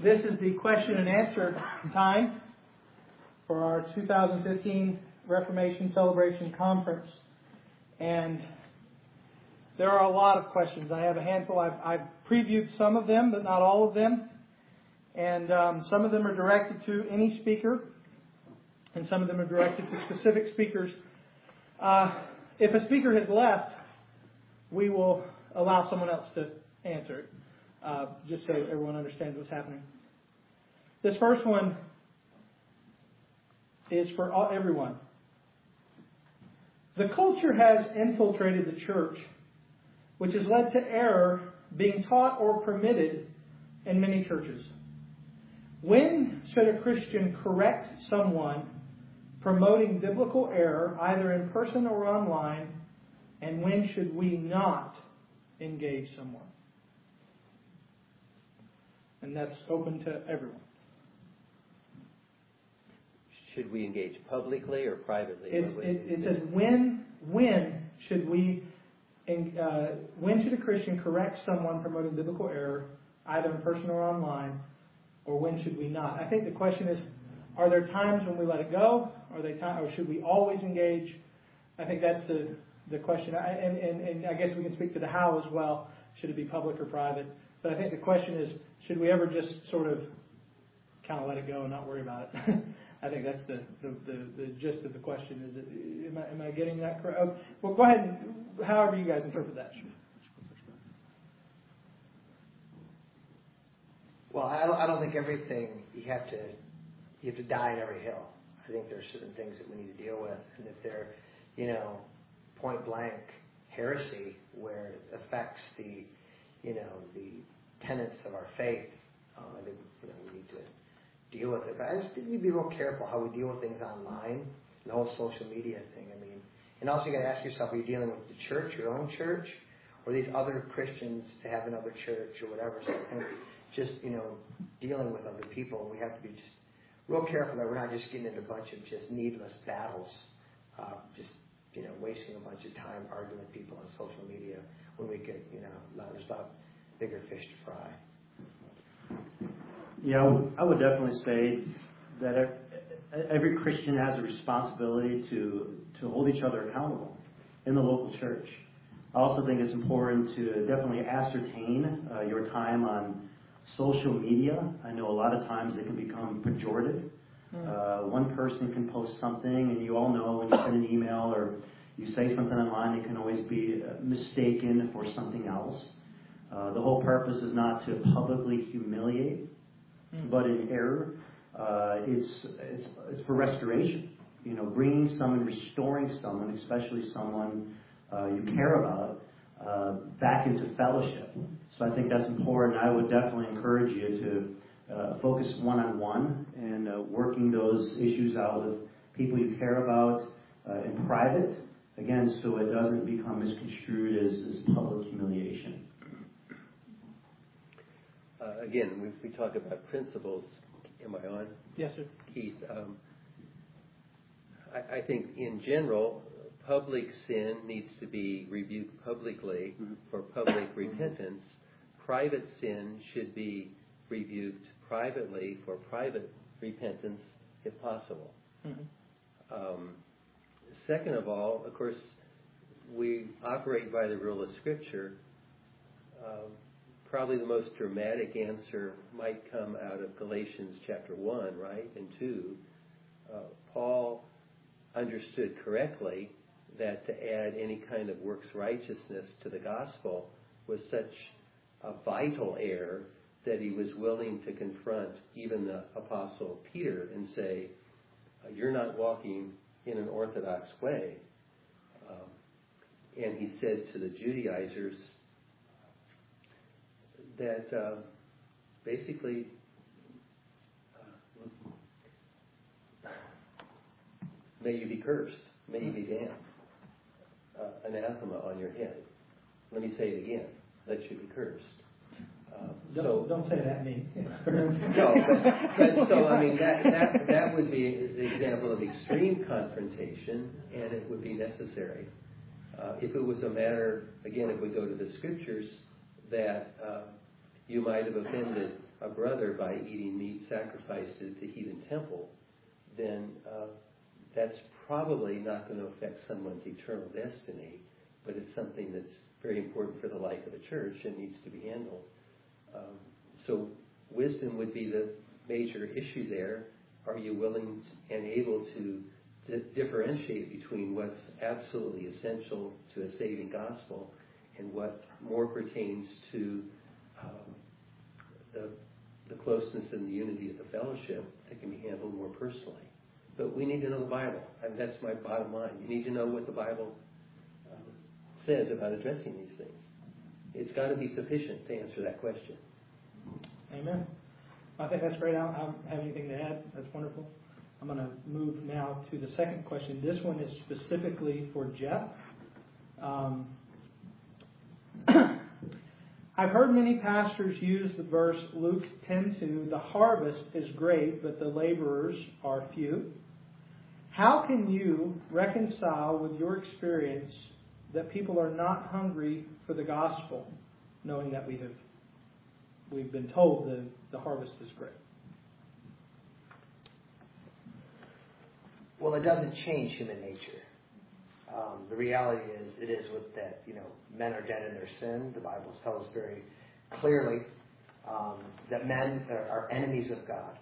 This is the question and answer time for our 2015 Reformation Celebration Conference. And there are a lot of questions. I have a handful. I've previewed some of them, but not all of them. And some of them are directed to any speaker, and some of them are directed to specific speakers. If a speaker has left, we will allow someone else to answer it, just so everyone understands what's happening. This first one is for everyone. The culture has infiltrated the church, which has led to error being taught or permitted in many churches. When should a Christian correct someone promoting biblical error, either in person or online, and when should we not engage someone? And that's open to everyone. Should we engage publicly or privately? It says when should when should a Christian correct someone promoting biblical error, either in person or online, or when should we not? I think the question is, are there times when we let it go? Or should we always engage? I think that's the question. And I guess we can speak to the how as well. Should it be public or private? But I think the question is, should we ever just sort of kind of let it go and not worry about it? I think that's the gist of the question. Am I getting that correct? Oh, well, go ahead and however you guys interpret that. Well, I don't think everything you have to die in every hill. I think there are certain things that we need to deal with, and if they're, point blank heresy where it affects the tenets of our faith, I think we need to deal with it. But I just think we need to be real careful how we deal with things online, the whole social media thing. And also you got to ask yourself: are you dealing with the church, your own church, or these other Christians that have another church or whatever? So I think just dealing with other people, we have to be just real careful that we're not just getting into a bunch of just needless battles, wasting a bunch of time arguing with people on social media when we could, there's a lot bigger fish to fry. Yeah, I would definitely say that every Christian has a responsibility to hold each other accountable in the local church. I also think it's important to definitely ascertain your time on social media. I know a lot of times it can become pejorative. One person can post something, and you all know when you send an email or you say something online, it can always be mistaken for something else. The whole purpose is not to publicly humiliate, but in error, it's for restoration. Bringing someone, restoring someone, especially someone you care about, back into fellowship. So I think that's important. I would definitely encourage you to focus one-on-one and working those issues out with people you care about in private, again, so it doesn't become misconstrued as public humiliation. Again, we talk about principles. Am I on? Yes, sir. Keith, I think in general, public sin needs to be rebuked publicly for public repentance. Private sin should be rebuked privately for private repentance, if possible. Second of all, of course, we operate by the rule of Scripture. Probably the most dramatic answer might come out of Galatians chapter 1, right, and 2. Paul understood correctly that to add any kind of works righteousness to the gospel was such a vital error that he was willing to confront even the apostle Peter and say, you're not walking in an orthodox way. And he said to the Judaizers that basically may you be cursed, may you be damned, anathema on your head. Let me say it again, let you be cursed. Don't say that me. No, but so I mean that would be the example of extreme confrontation, and it would be necessary. If it was a matter, again, if we go to the Scriptures, that you might have offended a brother by eating meat sacrificed at the heathen temple, then that's probably not going to affect someone's eternal destiny, but it's something that's very important for the life of the church and needs to be handled. So wisdom would be the major issue there. Are you willing and able to differentiate between what's absolutely essential to a saving gospel and what more pertains to the closeness and the unity of the fellowship that can be handled more personally? But we need to know the Bible. I mean, that's my bottom line. You need to know what the Bible says about addressing these things. It's got to be sufficient to answer that question. Amen. I think that's great. I don't have anything to add. That's wonderful. I'm going to move now to the second question. This one is specifically for Jeff. I've heard many pastors use the verse Luke 10:2, the harvest is great, but the laborers are few. How can you reconcile with your experience that people are not hungry for the gospel, knowing that we've been told the harvest is great? Well, it doesn't change human nature. The reality is, it is with that, men are dead in their sin. The Bible tells us very clearly that men are enemies of God.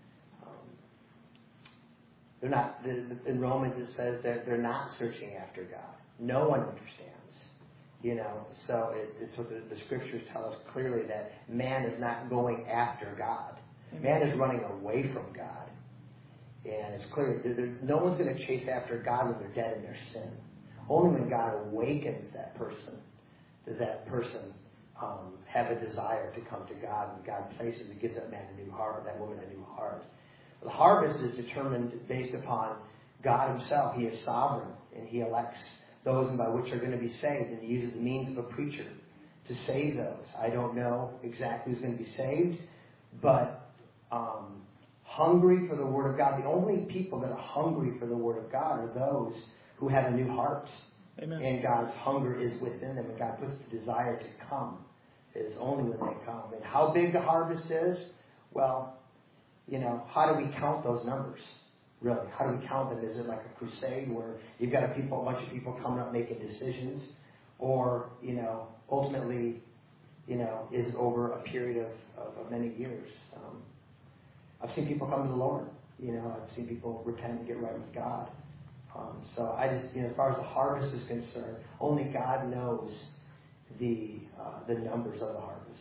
They're not. In Romans it says that they're not searching after God. No one understands. So it's what the scriptures tell us clearly, that man is not going after God. Amen. Man is running away from God. And it's clear that no one's going to chase after God when they're dead in their sin. Only when God awakens that person does that person have a desire to come to God. And God places and gives that man a new heart, that woman a new heart. The harvest is determined based upon God himself. He is sovereign, and he elects those by which are going to be saved, and he uses the means of a preacher to save those. I don't know exactly who's going to be saved, but hungry for the Word of God. The only people that are hungry for the Word of God are those who have a new heart. Amen. And God's hunger is within them, and God puts the desire to come. It is only when they come. And how big the harvest is, well, how do we count those numbers? Really, how do we count them? Is it like a crusade where you've got a bunch of people coming up making decisions? Or, ultimately, is it over a period of many years? I've seen people come to the Lord. I've seen people repent and get right with God. So I just, as far as the harvest is concerned, only God knows the numbers of the harvest.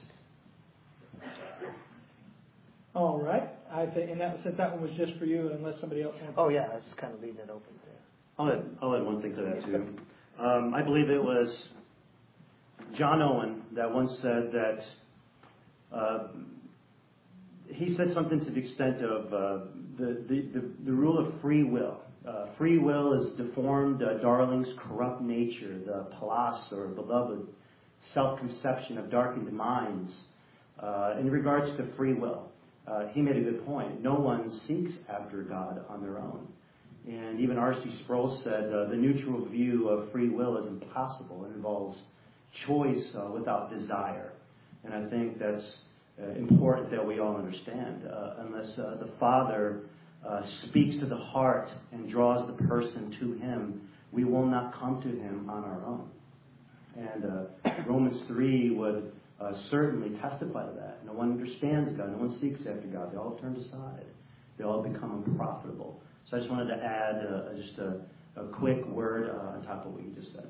All right. I think, and since that one was just for you, unless somebody else wants. Oh yeah, I was just kind of leaving it open there. I'll add one thing to that too. I believe it was John Owen that once said that he said something to the extent of the rule of free will. Free will is deformed darling's corrupt nature, the palas or beloved self-conception of darkened minds. In regards to free will, he made a good point. No one seeks after God on their own. And even R.C. Sproul said the neutral view of free will is impossible. It involves choice without desire. And I think that's important that we all understand. Unless the Father speaks to the heart and draws the person to him, we will not come to him on our own. And Romans 3 would certainly testify to that. No one understands God. No one seeks after God. They all turn aside. They all become unprofitable. So I just wanted to add just a quick word on top of what you just said.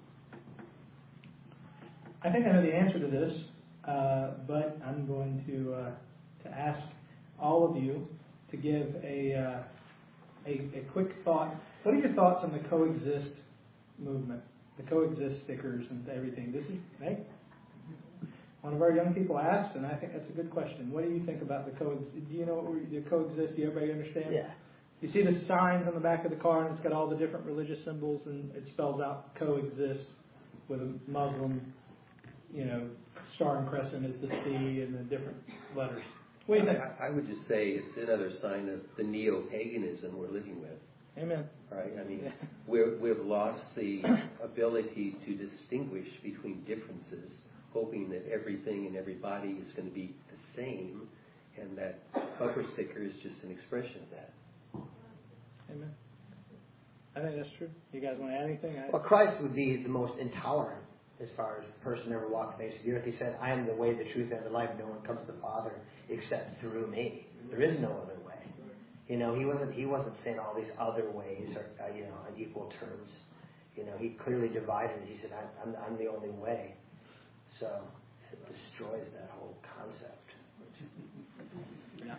I think I know the answer to this, but I'm going to ask all of you to give a quick thought. What are your thoughts on the coexist movement, the coexist stickers and everything? This is one of our young people asked, and I think that's a good question. What do you think about the coexist? Do you know what the coexist? Do everybody understand? Yeah. You see the signs on the back of the car, and it's got all the different religious symbols, and it spells out coexist with a Muslim, star and crescent is the C and the different letters. What do you think? I would just say it's another sign of the neo-paganism we're living with. Amen. Right? I mean, we've lost the ability to distinguish between differences hoping that everything and everybody is going to be the same, and that bumper sticker is just an expression of that. Amen. I think that's true. You guys want to add anything? Well, Christ would be the most intolerant as far as the person ever walked the face of the earth. He said, I am the way, the truth, and the life. No one comes to the Father except through me. There is no other way. He wasn't saying all these other ways or on equal terms. He clearly divided. He said, I'm the only way. So it destroys that whole concept. Yeah.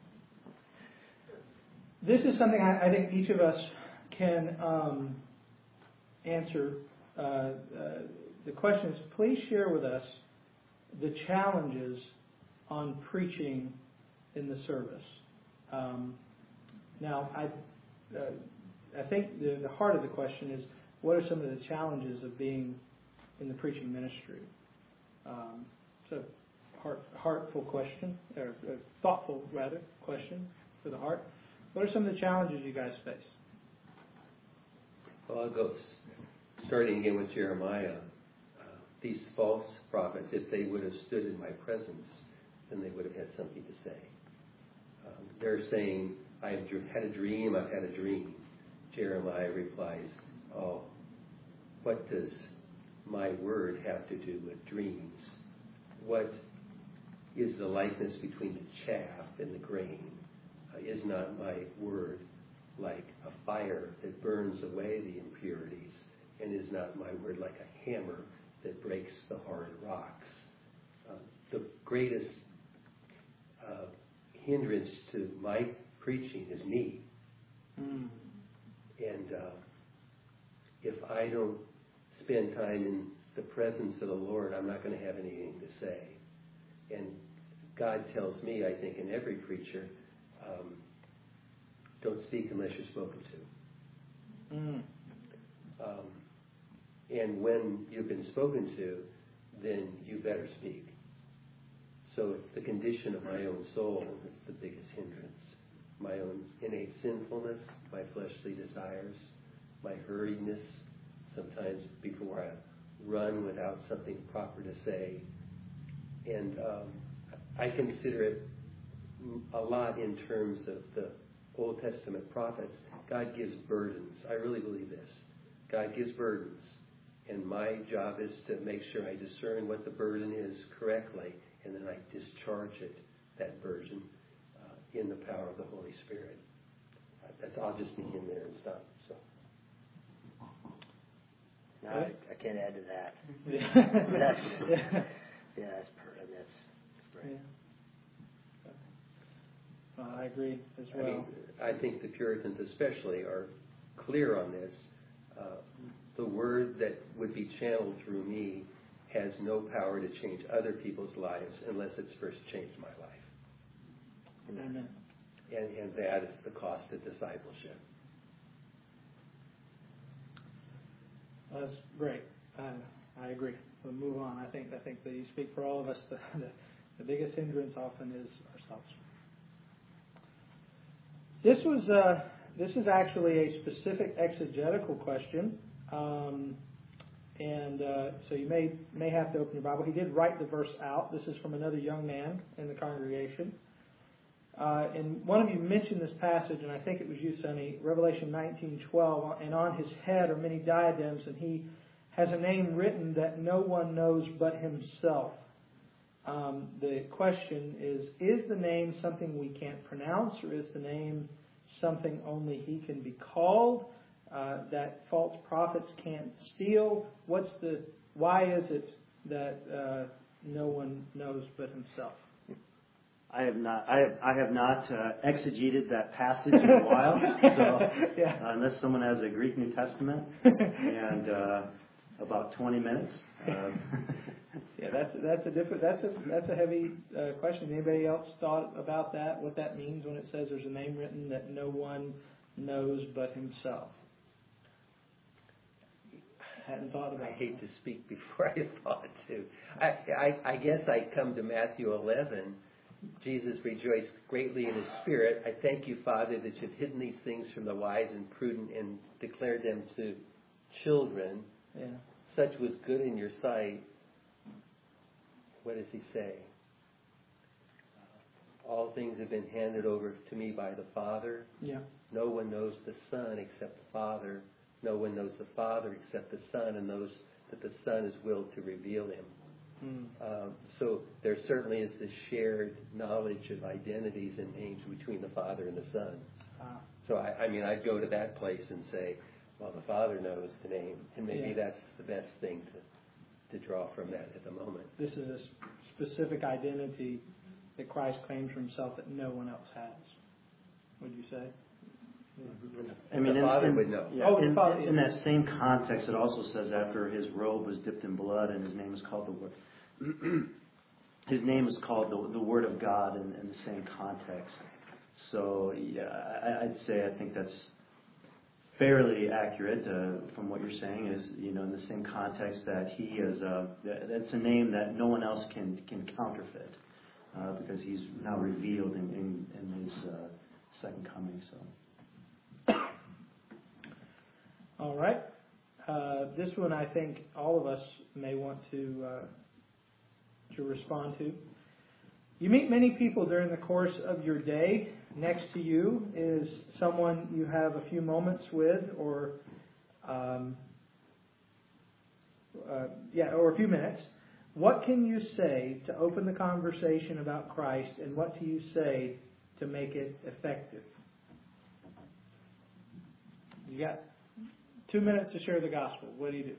This is something I think each of us can answer. The question is, please share with us the challenges on preaching in the service. Now, I think the heart of the question is, what are some of the challenges of being in the preaching ministry? It's a heartful question, or a thoughtful, rather, question for the heart. What are some of the challenges you guys face? Well, I'll go starting again with Jeremiah. These false prophets, if they would have stood in my presence, then they would have had something to say. They're saying, I've had a dream, I've had a dream. Jeremiah replies, oh, what does my word have to do with dreams? What is the likeness between the chaff and the grain? Is not my word like a fire that burns away the impurities? And is not my word like a hammer that breaks the hard rocks? The greatest hindrance to my preaching is me. And if I don't spend time in the presence of the Lord, I'm not going to have anything to say. And God tells me, I think, in every preacher, don't speak unless you're spoken to. And when you've been spoken to, then you better speak. So it's the condition of my own soul that's the biggest hindrance. My own innate sinfulness, my fleshly desires, my hurriedness. Sometimes before I run without something proper to say. And I consider it a lot in terms of the Old Testament prophets. God gives burdens. I really believe this. God gives burdens. And my job is to make sure I discern what the burden is correctly, and then I discharge it, that burden, in the power of the Holy Spirit. I'll just begin there and stop. So. No, I can't add to that. That's great. Yeah. I agree as well. I think the Puritans especially are clear on this. The word that would be channeled through me has no power to change other people's lives unless it's first changed my life. Amen. And that is the cost of discipleship. That's great. I agree. We'll move on. I think that you speak for all of us. The biggest hindrance often is ourselves. This is actually a specific exegetical question, so you may have to open your Bible. He did write the verse out. This is from another young man in the congregation. And one of you mentioned this passage, and I think it was you, Sonny, Revelation 19:12, and on his head are many diadems, and he has a name written that no one knows but himself. The question is the name something we can't pronounce, or is the name something only he can be called, that false prophets can't steal? Why is it that no one knows but himself? I have not exegeted that passage in a while. So yeah. Unless someone has a Greek New Testament and about 20 minutes. Yeah, that's a heavy question. Anybody else thought about that? What that means when it says there's a name written that no one knows but himself? Hadn't thought about. I hate to speak before I thought to. I guess I come to Matthew 11. Jesus rejoiced greatly in his spirit. I thank you, Father, that you've hidden these things from the wise and prudent and declared them to children. Yeah. Such was good in your sight. what does he say? All things have been handed over to me by the Father. Yeah. No one knows the Son except the Father. No one knows the Father except the Son, and knows that the Son is willed to reveal him. So there certainly is this shared knowledge of identities and names between the Father and the Son. So I mean, I'd go to that place and say, well, the Father knows the name, and maybe that's the best thing to draw from that at the moment. This is a specific identity that Christ claims for himself that no one else has. Would you say? I mean, the Father would know. Yeah, in that same context, it also says after his robe was dipped in blood, and his name is called the Word. His name is called the Word of God in the same context. So yeah, I'd say I think that's fairly accurate from what you're saying. Is in the same context that he is. That's a name that no one else can counterfeit because he's now revealed in his second coming. So. All right. This one I think all of us may want to respond to. You meet many people during the course of your day. Next to you is someone you have a few moments with, or a few minutes. What can you say to open the conversation about Christ, and what do you say to make it effective? You got 2 minutes to share the gospel. What do you do?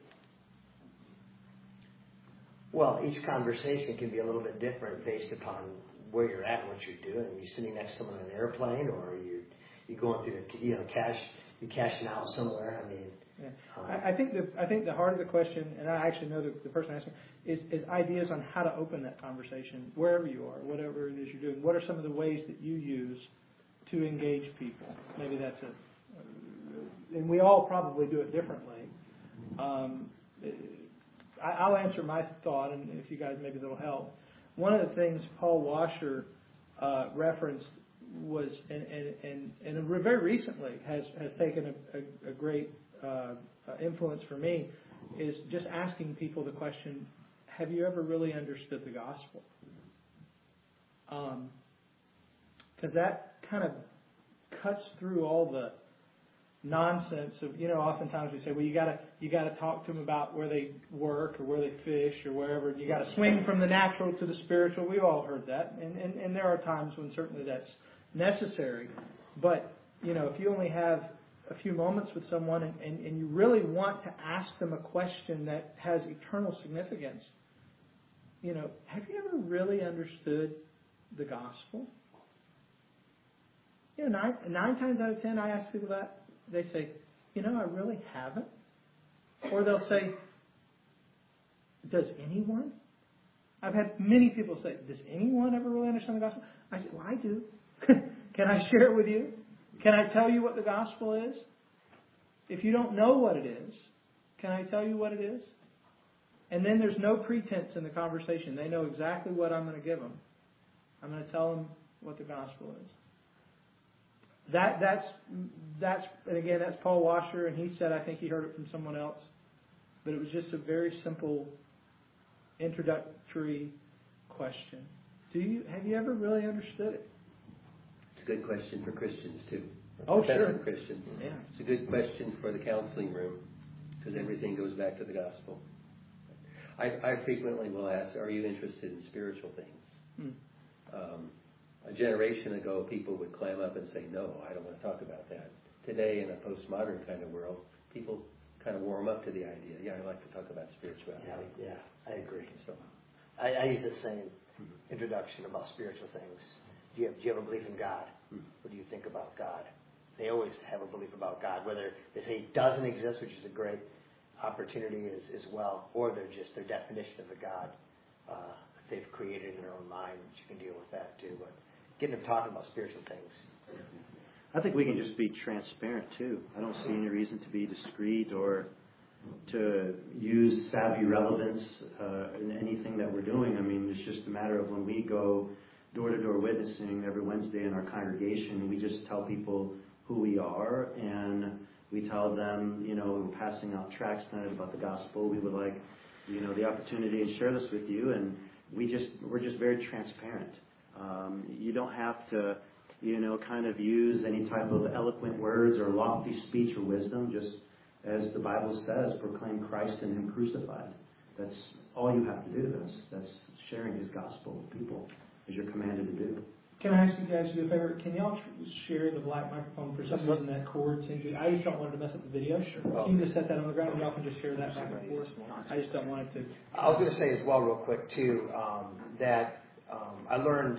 Well, each conversation can be a little bit different based upon where you're at and what you're doing. Are you sitting next to someone on an airplane, or are you going through you cashing out somewhere? I mean, I think the heart of the question, and I actually know the person asking, is ideas on how to open that conversation wherever you are, whatever it is you're doing. What are some of the ways that you use to engage people? Maybe that's and we all probably do it differently. I'll answer my thought, and if you guys maybe that'll help. One of the things Paul Washer referenced was, and very recently has taken a great influence for me, is just asking people the question, have you ever really understood the gospel? Because that kind of cuts through all the nonsense of, oftentimes we say, well, you got to talk to them about where they work or where they fish or wherever. You got to swing from the natural to the spiritual. We've all heard that, and there are times when certainly that's necessary. But if you only have a few moments with someone and you really want to ask them a question that has eternal significance, have you ever really understood the gospel? 9 times out of 10, I ask people that. They say, I really haven't. Or they'll say, does anyone? I've had many people say, does anyone ever really understand the gospel? I say, well, I do. Can I share it with you? Can I tell you what the gospel is? If you don't know what it is, can I tell you what it is? And then there's no pretense in the conversation. They know exactly what I'm going to give them. I'm going to tell them what the gospel is. That's and again, that's Paul Washer, and he said, I think he heard it from someone else, but it was just a very simple introductory question. Have you ever really understood it? It's a good question for Christians too. Oh, sure. Christians. Yeah. It's a good question for the counseling room, because everything goes back to the gospel. I frequently will ask, are you interested in spiritual things? A generation ago, people would clam up and say, no, I don't want to talk about that. Today, in a postmodern kind of world, people kind of warm up to the idea. Yeah, I like to talk about spirituality. Yeah, I agree. So, I use the same introduction about spiritual things. Do you have a belief in God? What do you think about God? They always have a belief about God, whether they say He doesn't exist, which is a great opportunity as well, or they're just their definition of a God that they've created in their own mind, which you can deal with that too. But getting them talking about spiritual things. I think we can just be transparent too. I don't see any reason to be discreet or to use savvy relevance in anything that we're doing. I mean, it's just a matter of when we go door-to-door witnessing every Wednesday in our congregation, we just tell people who we are, and we tell them, we're passing out tracts tonight about the gospel. We would like, the opportunity to share this with you, and we're just very transparent. You don't have to, kind of use any type of eloquent words or lofty speech or wisdom. Just as the Bible says, proclaim Christ and Him crucified. That's all you have to do. That's sharing His gospel with people, as you're commanded to do. Can I ask you guys to do a favor? Can y'all share the black microphone for some reason that cord seems to... I just don't want it to mess up the video. Sure. Can you just set that on the ground and y'all can just share that back and forth? I just don't want it to... I was going to say as well real quick too, that I learned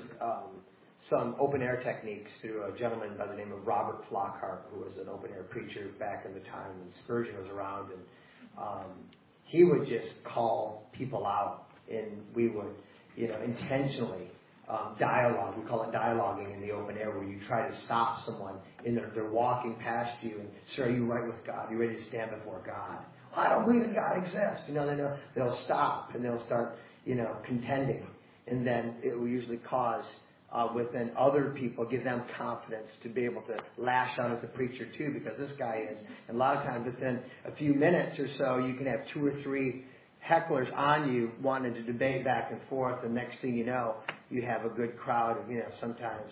some open-air techniques through a gentleman by the name of Robert Flockhart, who was an open-air preacher back in the time when Spurgeon was around. And he would just call people out, and we would, intentionally... dialogue. We call it dialoguing in the open air, where you try to stop someone in they're walking past you and, sir, are you right with God? Are you ready to stand before God? Well, I don't believe that God exists. They'll stop and they'll start, contending. And then it will usually cause within other people, give them confidence to be able to lash out at the preacher too, because this guy is. And a lot of times within a few minutes or so, you can have 2 or 3 hecklers on you wanting to debate back and forth, and next thing you know, you have a good crowd of, sometimes,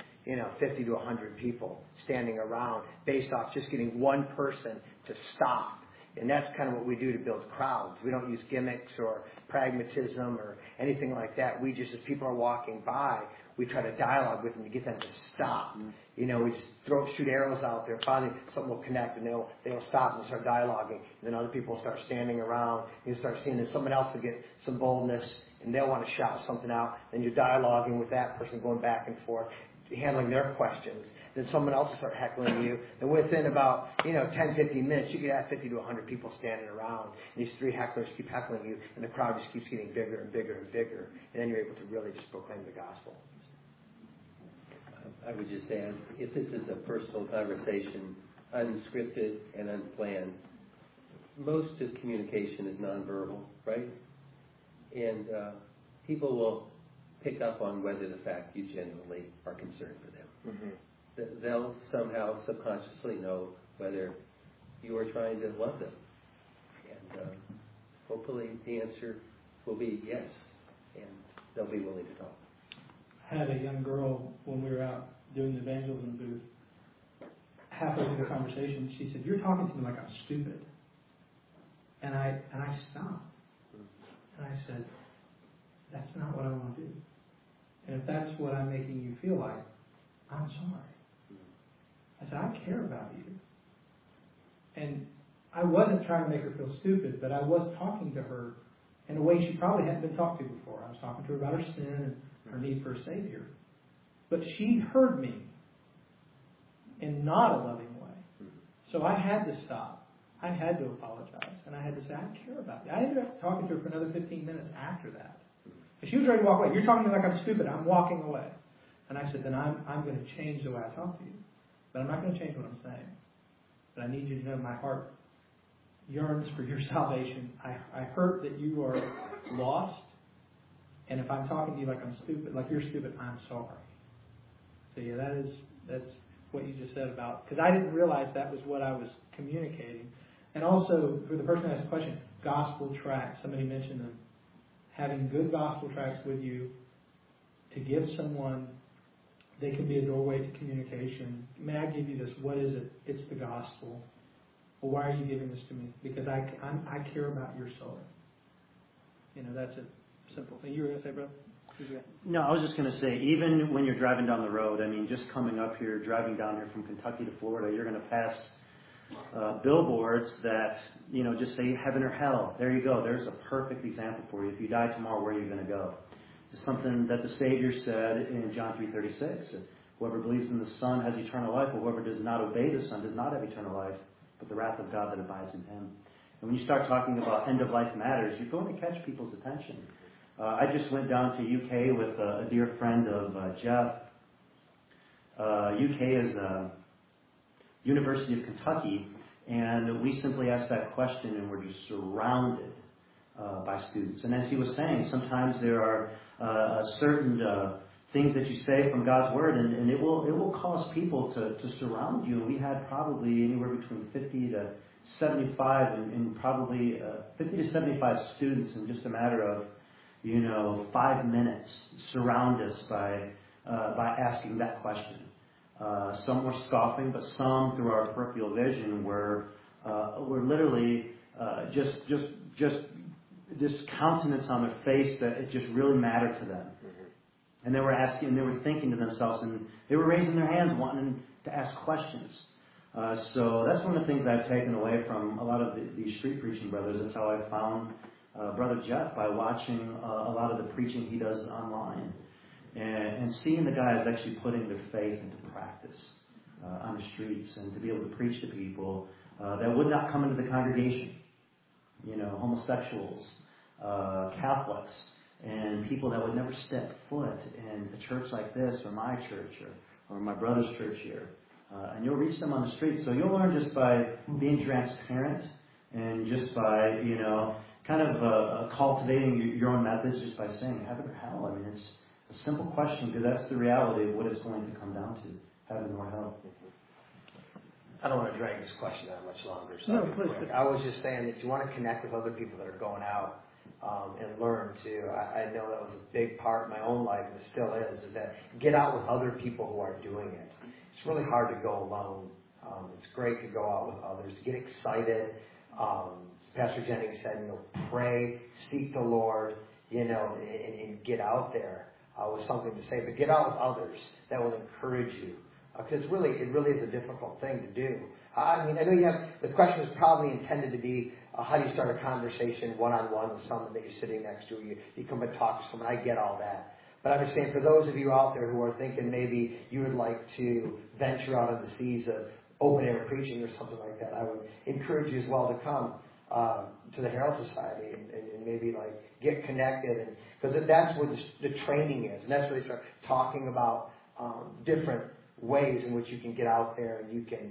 50 to 100 people standing around based off just getting one person to stop. And that's kind of what we do to build crowds. We don't use gimmicks or pragmatism or anything like that. We just, as people are walking by, we try to dialogue with them to get them to stop. We just shoot arrows out there. Finally, something will connect, and they'll stop and start dialoguing. And then other people will start standing around. You start seeing that someone else will get some boldness, and they'll want to shout something out. Then you're dialoguing with that person, going back and forth, handling their questions. Then someone else will start heckling you. And within about 10, 15 minutes, you could have 50 to 100 people standing around. And these 3 hecklers keep heckling you, and the crowd just keeps getting bigger and bigger and bigger. And then you're able to really just proclaim the gospel. I would just add, if this is a personal conversation, unscripted and unplanned, most of communication is nonverbal, right? And people will pick up on whether the fact you genuinely are concerned for them. Mm-hmm. They'll somehow subconsciously know whether you are trying to love them. And hopefully the answer will be yes, and they'll be willing to talk. I had a young girl when we were out doing the evangelism booth. Halfway through the conversation, she said, "You're talking to me like I'm stupid." And I stopped. And I said, "That's not what I want to do. And if that's what I'm making you feel like, I'm sorry." I said, "I care about you." And I wasn't trying to make her feel stupid, but I was talking to her in a way she probably hadn't been talked to before. I was talking to her about her sin and her need for a Savior. But she heard me in not a loving way. So I had to stop. I had to apologize. And I had to say, "I care about you." I ended up talking to her for another 15 minutes after that. But she was ready to walk away. "You're talking to me like I'm stupid. I'm walking away." And I said, "Then I'm going to change the way I talk to you. But I'm not going to change what I'm saying. But I need you to know my heart yearns for your salvation. I hurt that you are lost. And if I'm talking to you like I'm stupid, like you're stupid, I'm sorry." So yeah, that's what you just said about, because I didn't realize that was what I was communicating. And also, for the person who asked the question, gospel tracts, somebody mentioned them. Having good gospel tracts with you to give someone, they can be a doorway to communication. "May I give you this? What is it?" "It's the gospel." "Well, why are you giving this to me?" "Because I care about your soul." That's a simple thing. You were going to say, brother? No, I was just going to say, even when you're driving down the road, just coming up here, driving down here from Kentucky to Florida, you're going to pass billboards that, just say heaven or hell. There you go. There's a perfect example for you. If you die tomorrow, where are you going to go? It's something that the Savior said in John 3:36. "Whoever believes in the Son has eternal life, but whoever does not obey the Son does not have eternal life, but the wrath of God that abides in him." And when you start talking about end-of-life matters, you're going to catch people's attention. I just went down to UK with a dear friend of Jeff. UK is University of Kentucky, and we simply asked that question, and we're just surrounded by students. And as he was saying, sometimes there are certain things that you say from God's Word, and it will cause people to surround you. And we had probably anywhere between 50 to 75 and probably 50 to 75 students in just a matter of 5 minutes, surround us by asking that question. Some were scoffing, but some, through our peripheral vision, were literally just this countenance on their face that it just really mattered to them. And they were asking, and they were thinking to themselves, and they were raising their hands, wanting to ask questions. So that's one of the things I've taken away from a lot of these street preaching brothers. That's how I found Brother Jeff, by watching a lot of the preaching he does online. And seeing the guys actually putting their faith into practice on the streets, and to be able to preach to people that would not come into the congregation. Homosexuals, Catholics, and people that would never step foot in a church like this, or my church, or my brother's church here. And you'll reach them on the street. So you'll learn just by being transparent, and just by, kind of cultivating your own methods, just by saying heaven or hell. I mean, it's a simple question, because that's the reality of what it's going to come down to, heaven or hell. I don't want to drag this question out much longer. So No, please. I was just saying that you want to connect with other people that are going out and learn too. I know that was a big part of my own life, and it still is that get out with other people who are doing it. It's really hard to go alone. It's great to go out with others, get excited. Pastor Jennings said, pray, seek the Lord, and get out there with something to say. But get out with others that will encourage you. Because it really is a difficult thing to do. I know the question is probably intended to be, how do you start a conversation one-on-one with someone that you're sitting next to? You come and talk to someone. I get all that. But I'm just saying, for those of you out there who are thinking maybe you would like to venture out on the seas of open-air preaching or something like that, I would encourage you as well to come to the Herald Society and maybe get connected. Because that's what the training is. And that's where they start talking about different ways in which you can get out there and you can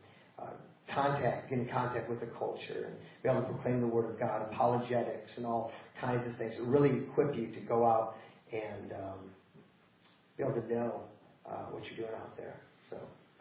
get in contact with the culture and be able to proclaim the Word of God, apologetics, and all kinds of things that really equip you to go out and be able to know what you're doing out there. So,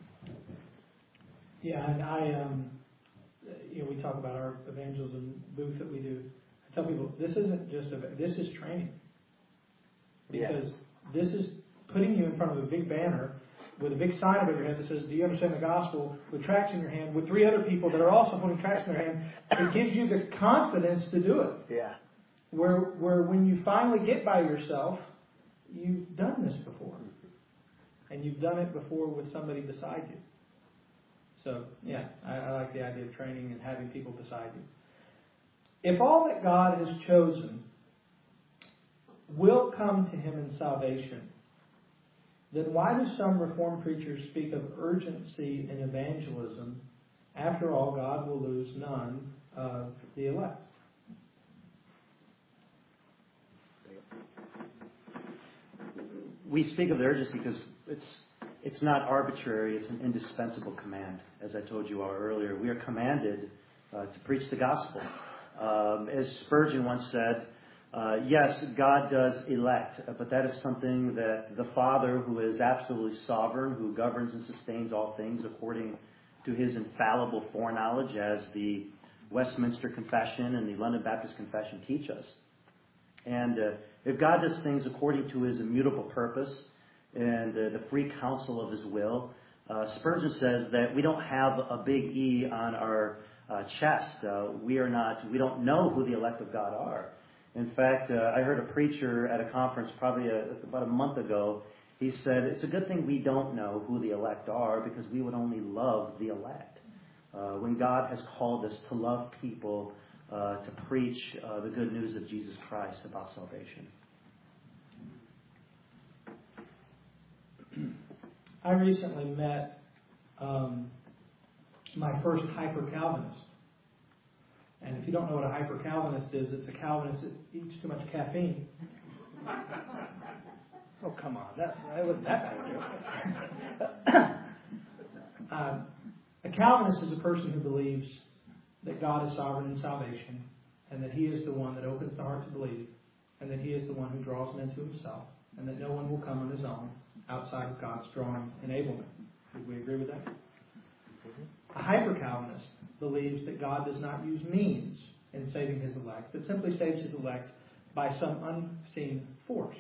yeah, and I, we talk about our evangelism booth that we do. I tell people this isn't just this is training, because this is putting you in front of a big banner with a big sign over your head that says, "Do you understand the gospel?" with tracts in your hand, with 3 other people that are also putting tracts in their hand. It gives you the confidence to do it. Yeah. Where when you finally get by yourself, you've done this before. And you've done it before with somebody beside you. So, yeah, I like the idea of training and having people beside you. If all that God has chosen will come to Him in salvation, then why do some Reformed preachers speak of urgency in evangelism? After all, God will lose none of the elect. We speak of the urgency because it's not arbitrary, it's an indispensable command. As I told you all earlier, we are commanded to preach the gospel. As Spurgeon once said, yes, God does elect, but that is something that the Father, who is absolutely sovereign, who governs and sustains all things according to His infallible foreknowledge, as the Westminster Confession and the London Baptist Confession teach us. And if God does things according to His immutable purpose and the free counsel of His will, Spurgeon says that we don't have a big E on our chest. We don't know who the elect of God are. In fact, I heard a preacher at a conference probably about a month ago. He said, it's a good thing we don't know who the elect are, because we would only love the elect. When God has called us to love people, to preach the good news of Jesus Christ about salvation. I recently met my first hyper-Calvinist. And if you don't know what a hyper-Calvinist is, it's a Calvinist that eats too much caffeine. Oh, come on. That wasn't that bad a joke. A Calvinist is a person who believes that God is sovereign in salvation, and that He is the one that opens the heart to believe, and that He is the one who draws men to Himself, and that no one will come on his own outside of God's drawing enablement. Would we agree with that? Mm-hmm. A hyper-Calvinist believes that God does not use means in saving His elect, but simply saves His elect by some unseen force.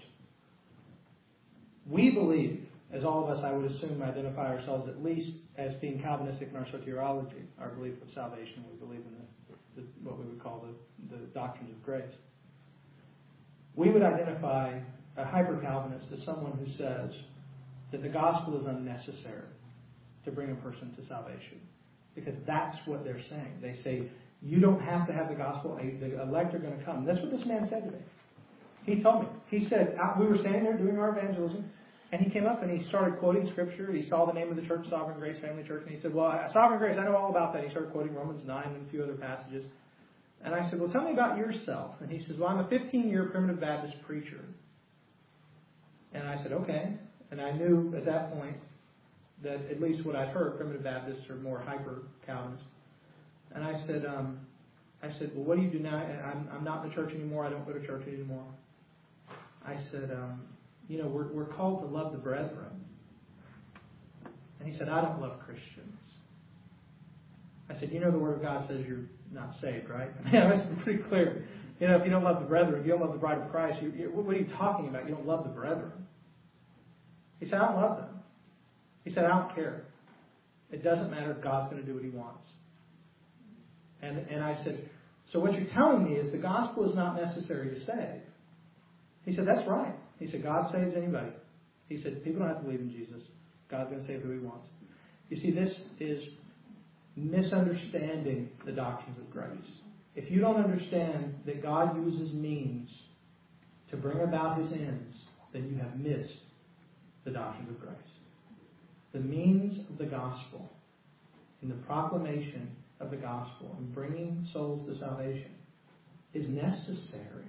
We believe, as all of us, I would assume, identify ourselves at least as being Calvinistic in our soteriology, our belief of salvation. We believe in what we would call the doctrines of grace. We would identify a hyper-Calvinist as someone who says that the gospel is unnecessary to bring a person to salvation. Because that's what they're saying. They say, you don't have to have the gospel. The elect are going to come. That's what this man said to me. He told me. He said, we were standing there doing our evangelism, and he came up and he started quoting Scripture. He saw the name of the church, Sovereign Grace Family Church, and he said, well, Sovereign Grace, I know all about that. He started quoting Romans 9 and a few other passages. And I said, well, tell me about yourself. And he says, well, I'm a 15-year Primitive Baptist preacher. And I said, okay. And I knew at that point that at least what I'd heard, Primitive Baptists are more hyper-Calvinists. And I said, well, what do you do now? I'm not in the church anymore. I don't go to church anymore. I said, we're called to love the brethren. And he said, I don't love Christians. I said, the Word of God says you're not saved, right? That's pretty clear. If you don't love the brethren, if you don't love the bride of Christ, what are you talking about? You don't love the brethren. He said, I don't love them. He said, I don't care. It doesn't matter if God's going to do what He wants. And I said, so what you're telling me is the gospel is not necessary to save. He said, that's right. He said, God saves anybody. He said, people don't have to believe in Jesus. God's going to save who He wants. You see, this is misunderstanding the doctrines of grace. If you don't understand that God uses means to bring about His ends, then you have missed the doctrines of grace. The means of the gospel and the proclamation of the gospel and bringing souls to salvation is necessary.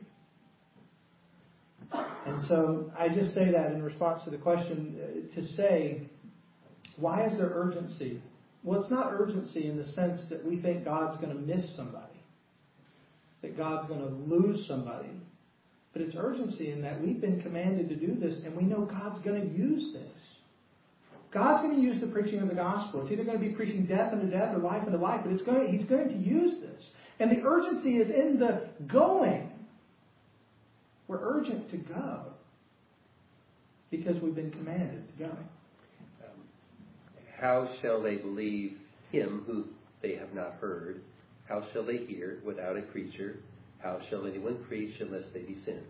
And so I just say that in response to the question to say, why is there urgency? Well, it's not urgency in the sense that we think God's going to miss somebody, that God's going to lose somebody. But it's urgency in that we've been commanded to do this, and we know God's going to use this. God's going to use the preaching of the gospel. It's either going to be preaching death unto death or life unto life, but He's going to use this. And the urgency is in the going. We're urgent to go because we've been commanded to go. How shall they believe Him who they have not heard? How shall they hear without a preacher? How shall anyone preach unless they be sent?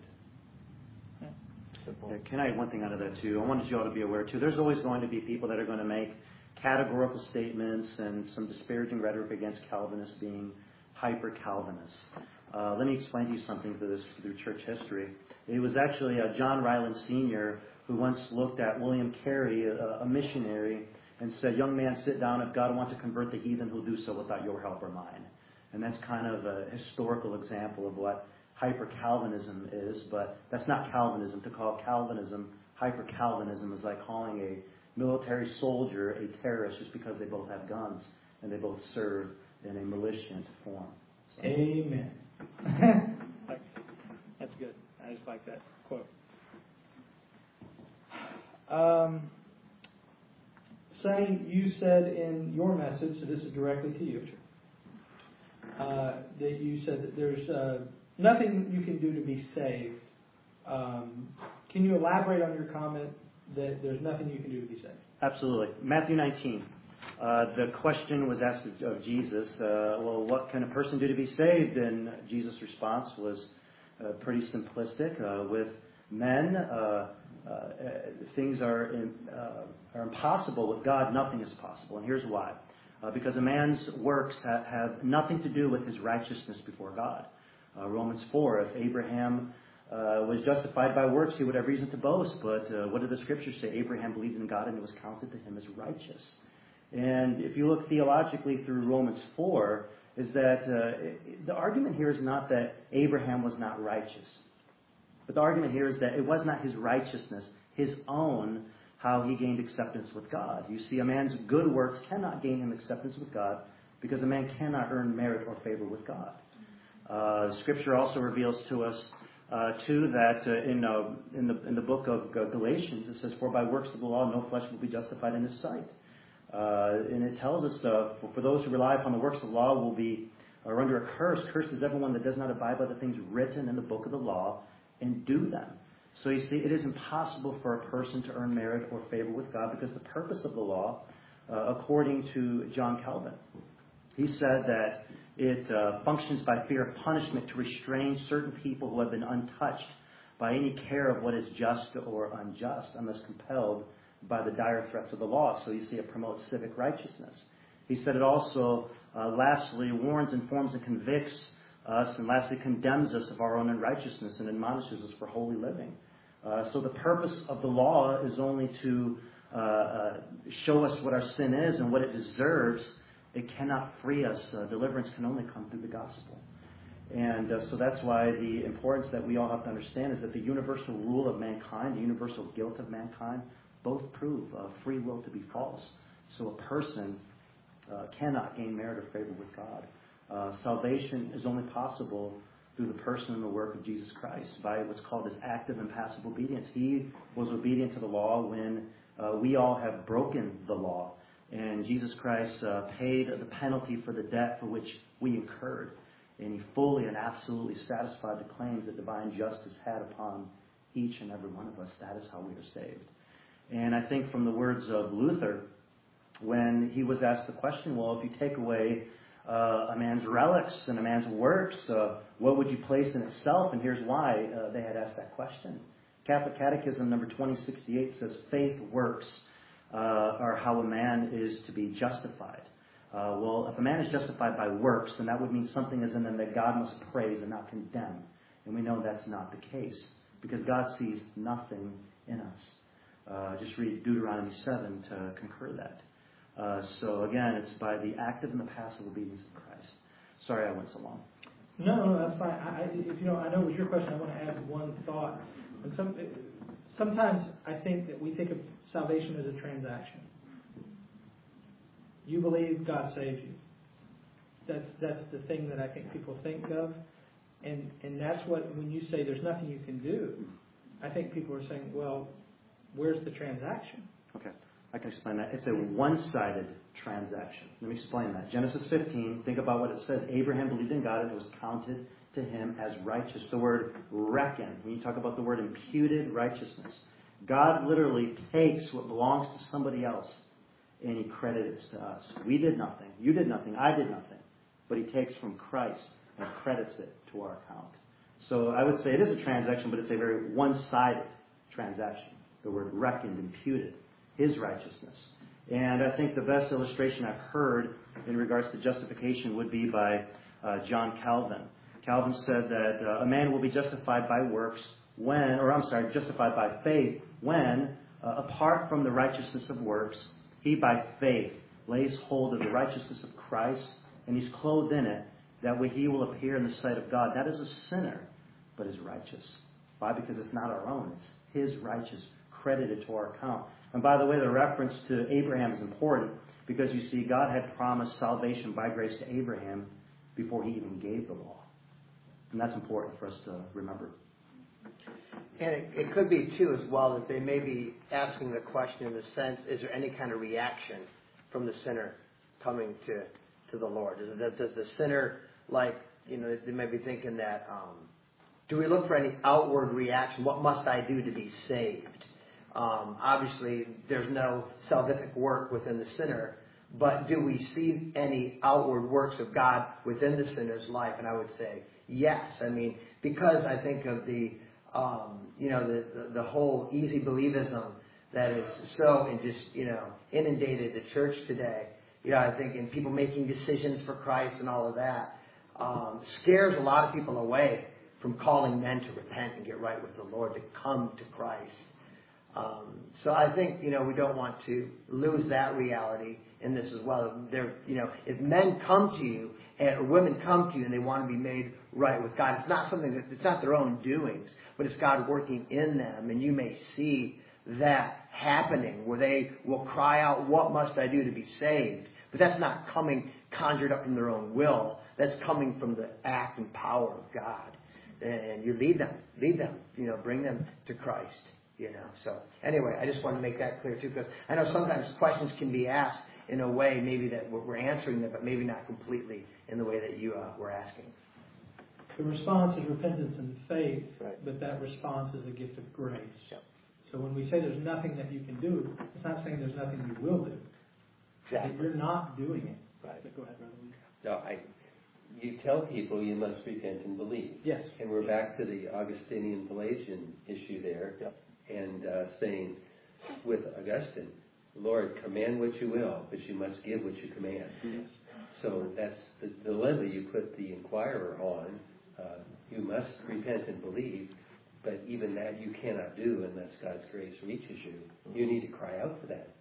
Yeah, can I add one thing out of that too? I wanted you all to be aware too. There's always going to be people that are going to make categorical statements and some disparaging rhetoric against Calvinists being hyper-Calvinists. Let me explain to you something through church history. It was actually John Ryland Sr. who once looked at William Carey, a missionary, and said, young man, sit down. If God wants to convert the heathen, He'll do so without your help or mine. And that's kind of a historical example of what hyper-Calvinism is, but that's not Calvinism. To call Calvinism hyper-Calvinism is like calling a military soldier a terrorist just because they both have guns and they both serve in a militant form. So. Amen. That's good. I just like that quote. Sonny, you said in your message, so this is directly to you, that you said that there's nothing you can do to be saved. Can you elaborate on your comment that there's nothing you can do to be saved? Absolutely. Matthew 19. The question was asked of Jesus, well, what can a person do to be saved? And Jesus' response was pretty simplistic. With men, things are impossible. With God, nothing is possible. And here's why. Because a man's works have nothing to do with his righteousness before God. Romans 4, if Abraham was justified by works, he would have reason to boast. But what did the Scriptures say? Abraham believed in God and it was counted to him as righteous. And if you look theologically through Romans 4, is that the argument here is not that Abraham was not righteous. But the argument here is that it was not his righteousness, his own, how he gained acceptance with God. You see, a man's good works cannot gain him acceptance with God because a man cannot earn merit or favor with God. Scripture also reveals to us, too, that in the book of Galatians, it says, for by works of the law no flesh will be justified in His sight. And it tells us, for those who rely upon the works of the law will be are under a curse. Cursed is everyone that does not abide by the things written in the book of the law and do them. So you see, it is impossible for a person to earn merit or favor with God, because the purpose of the law, according to John Calvin, he said that it functions by fear of punishment to restrain certain people who have been untouched by any care of what is just or unjust, unless compelled by the dire threats of the law. So you see, it promotes civic righteousness. He said it also, lastly, warns, informs, and convicts us, and lastly, condemns us of our own unrighteousness and admonishes us for holy living. So the purpose of the law is only to show us what our sin is and what it deserves. It cannot free us. Deliverance can only come through the gospel. And so that's why the importance that we all have to understand is that the universal rule of mankind, the universal guilt of mankind, both prove free will to be false. So a person cannot gain merit or favor with God. Salvation is only possible through the person and the work of Jesus Christ by what's called his active and passive obedience. He was obedient to the law when we all have broken the law. And Jesus Christ paid the penalty for the debt for which we incurred. And he fully and absolutely satisfied the claims that divine justice had upon each and every one of us. That is how we are saved. And I think from the words of Luther, when he was asked the question, well, if you take away a man's relics and a man's works, what would you place in itself? And here's why they had asked that question. Catholic Catechism number 2068 says, faith works are how a man is to be justified. Well, if a man is justified by works, then that would mean something is in them that God must praise and not condemn. And we know that's not the case, because God sees nothing in us. Just read Deuteronomy 7 to concur that. So again, it's by the active and the passive obedience of Christ. Sorry I went so long. No, that's fine. I know it was your question. I want to add one thought. And sometimes I think that we think of salvation as a transaction. You believe, God saves you. That's the thing that I think people think of, and that's what, when you say there's nothing you can do, I think people are saying, well, where's the transaction? Okay, I can explain that. It's a one-sided transaction. Let me explain that. Genesis 15, think about what it says. Abraham believed in God and it was counted to him as righteous. The word reckon, when you talk about the word imputed righteousness, God literally takes what belongs to somebody else and he credits it to us. We did nothing. You did nothing. I did nothing. But he takes from Christ and credits it to our account. So I would say it is a transaction, but it's a very one-sided transaction. The word reckoned, imputed, his righteousness. And I think the best illustration I've heard in regards to justification would be by John Calvin. Calvin said that a man will be justified by works justified by faith when, apart from the righteousness of works, he by faith lays hold of the righteousness of Christ, and he's clothed in it. That way he will appear in the sight of God, not as a sinner, but as righteous. Why? Because it's not our own. It's his righteous, credited to our account. And by the way, the reference to Abraham is important, because you see, God had promised salvation by grace to Abraham before he even gave the law. And that's important for us to remember. And it could be, too, as well, that they may be asking the question in the sense, is there any kind of reaction from the sinner coming to the Lord? Does the sinner, they may be thinking that, do we look for any outward reaction? What must I do to be saved? Obviously, there's no salvific work within the sinner, but do we see any outward works of God within the sinner's life? And I would say yes. I mean, because I think of the whole easy believism that is so inundated the church today. I think in people making decisions for Christ and all of that scares a lot of people away from calling men to repent and get right with the Lord, to come to Christ. So I think, we don't want to lose that reality in this as well. If men come to you or women come to you and they want to be made right with God, it's not their own doings, but it's God working in them, and you may see that happening where they will cry out, what must I do to be saved? But that's not conjured up from their own will. That's coming from the act and power of God. And you lead them, bring them to Christ. So anyway, I just want to make that clear too, because I know sometimes questions can be asked in a way maybe that we're answering them, but maybe not completely in the way that you were asking. The response is repentance and faith, Right. but that response is a gift of grace. Yep. So when we say there's nothing that you can do, it's not saying there's nothing you will do. Exactly. You're not doing it. Right. But go ahead, Brother Lee. No, you tell people you must repent and believe. Yes. And we're back to the Augustinian Pelagian issue there. Yep. And saying with Augustine, Lord, command what you will, but you must give what you command. Yes. So that's the dilemma you put the inquirer on. You must repent and believe, but even that you cannot do unless God's grace reaches you. You need to cry out for that.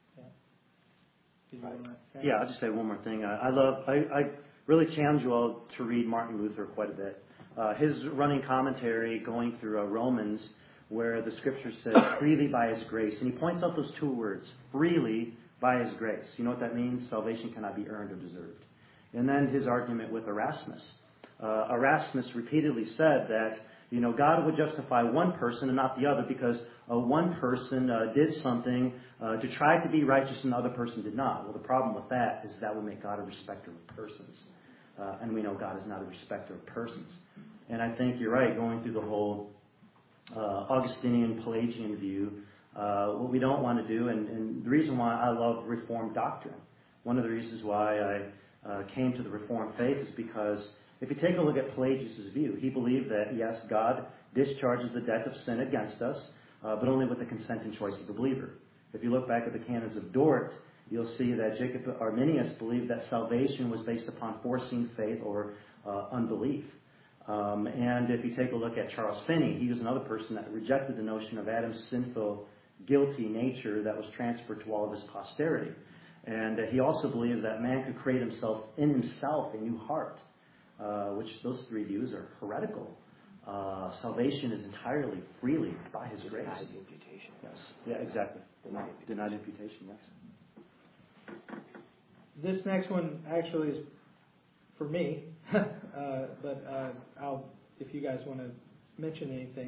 Did you want to add? Yeah, I'll just say one more thing. I really challenge you all to read Martin Luther quite a bit. His running commentary going through Romans, where the scripture says, freely by his grace. And he points out those two words, freely by his grace. You know what that means? Salvation cannot be earned or deserved. And then his argument with Erasmus. Erasmus repeatedly said that, God would justify one person and not the other because one person did something to try to be righteous and the other person did not. Well, the problem with that is that would make God a respecter of persons. And we know God is not a respecter of persons. And I think you're right, going through the whole Augustinian Pelagian view, what we don't want to do, and the reason why I love Reformed doctrine, one of the reasons why I came to the Reformed faith is because if you take a look at Pelagius' view, he believed that, yes, God discharges the debt of sin against us, but only with the consent and choice of the believer. If you look back at the canons of Dort, you'll see that Jacob Arminius believed that salvation was based upon foreseen faith or unbelief. And if you take a look at Charles Finney, he was another person that rejected the notion of Adam's sinful, guilty nature that was transferred to all of his posterity. And he also believed that man could create in himself a new heart, which those three views are heretical. Salvation is entirely freely by his grace. Denied imputation. Yes. Yeah, exactly. Denied imputation, yes. This next one actually is for me, but I'll, if you guys want to mention anything.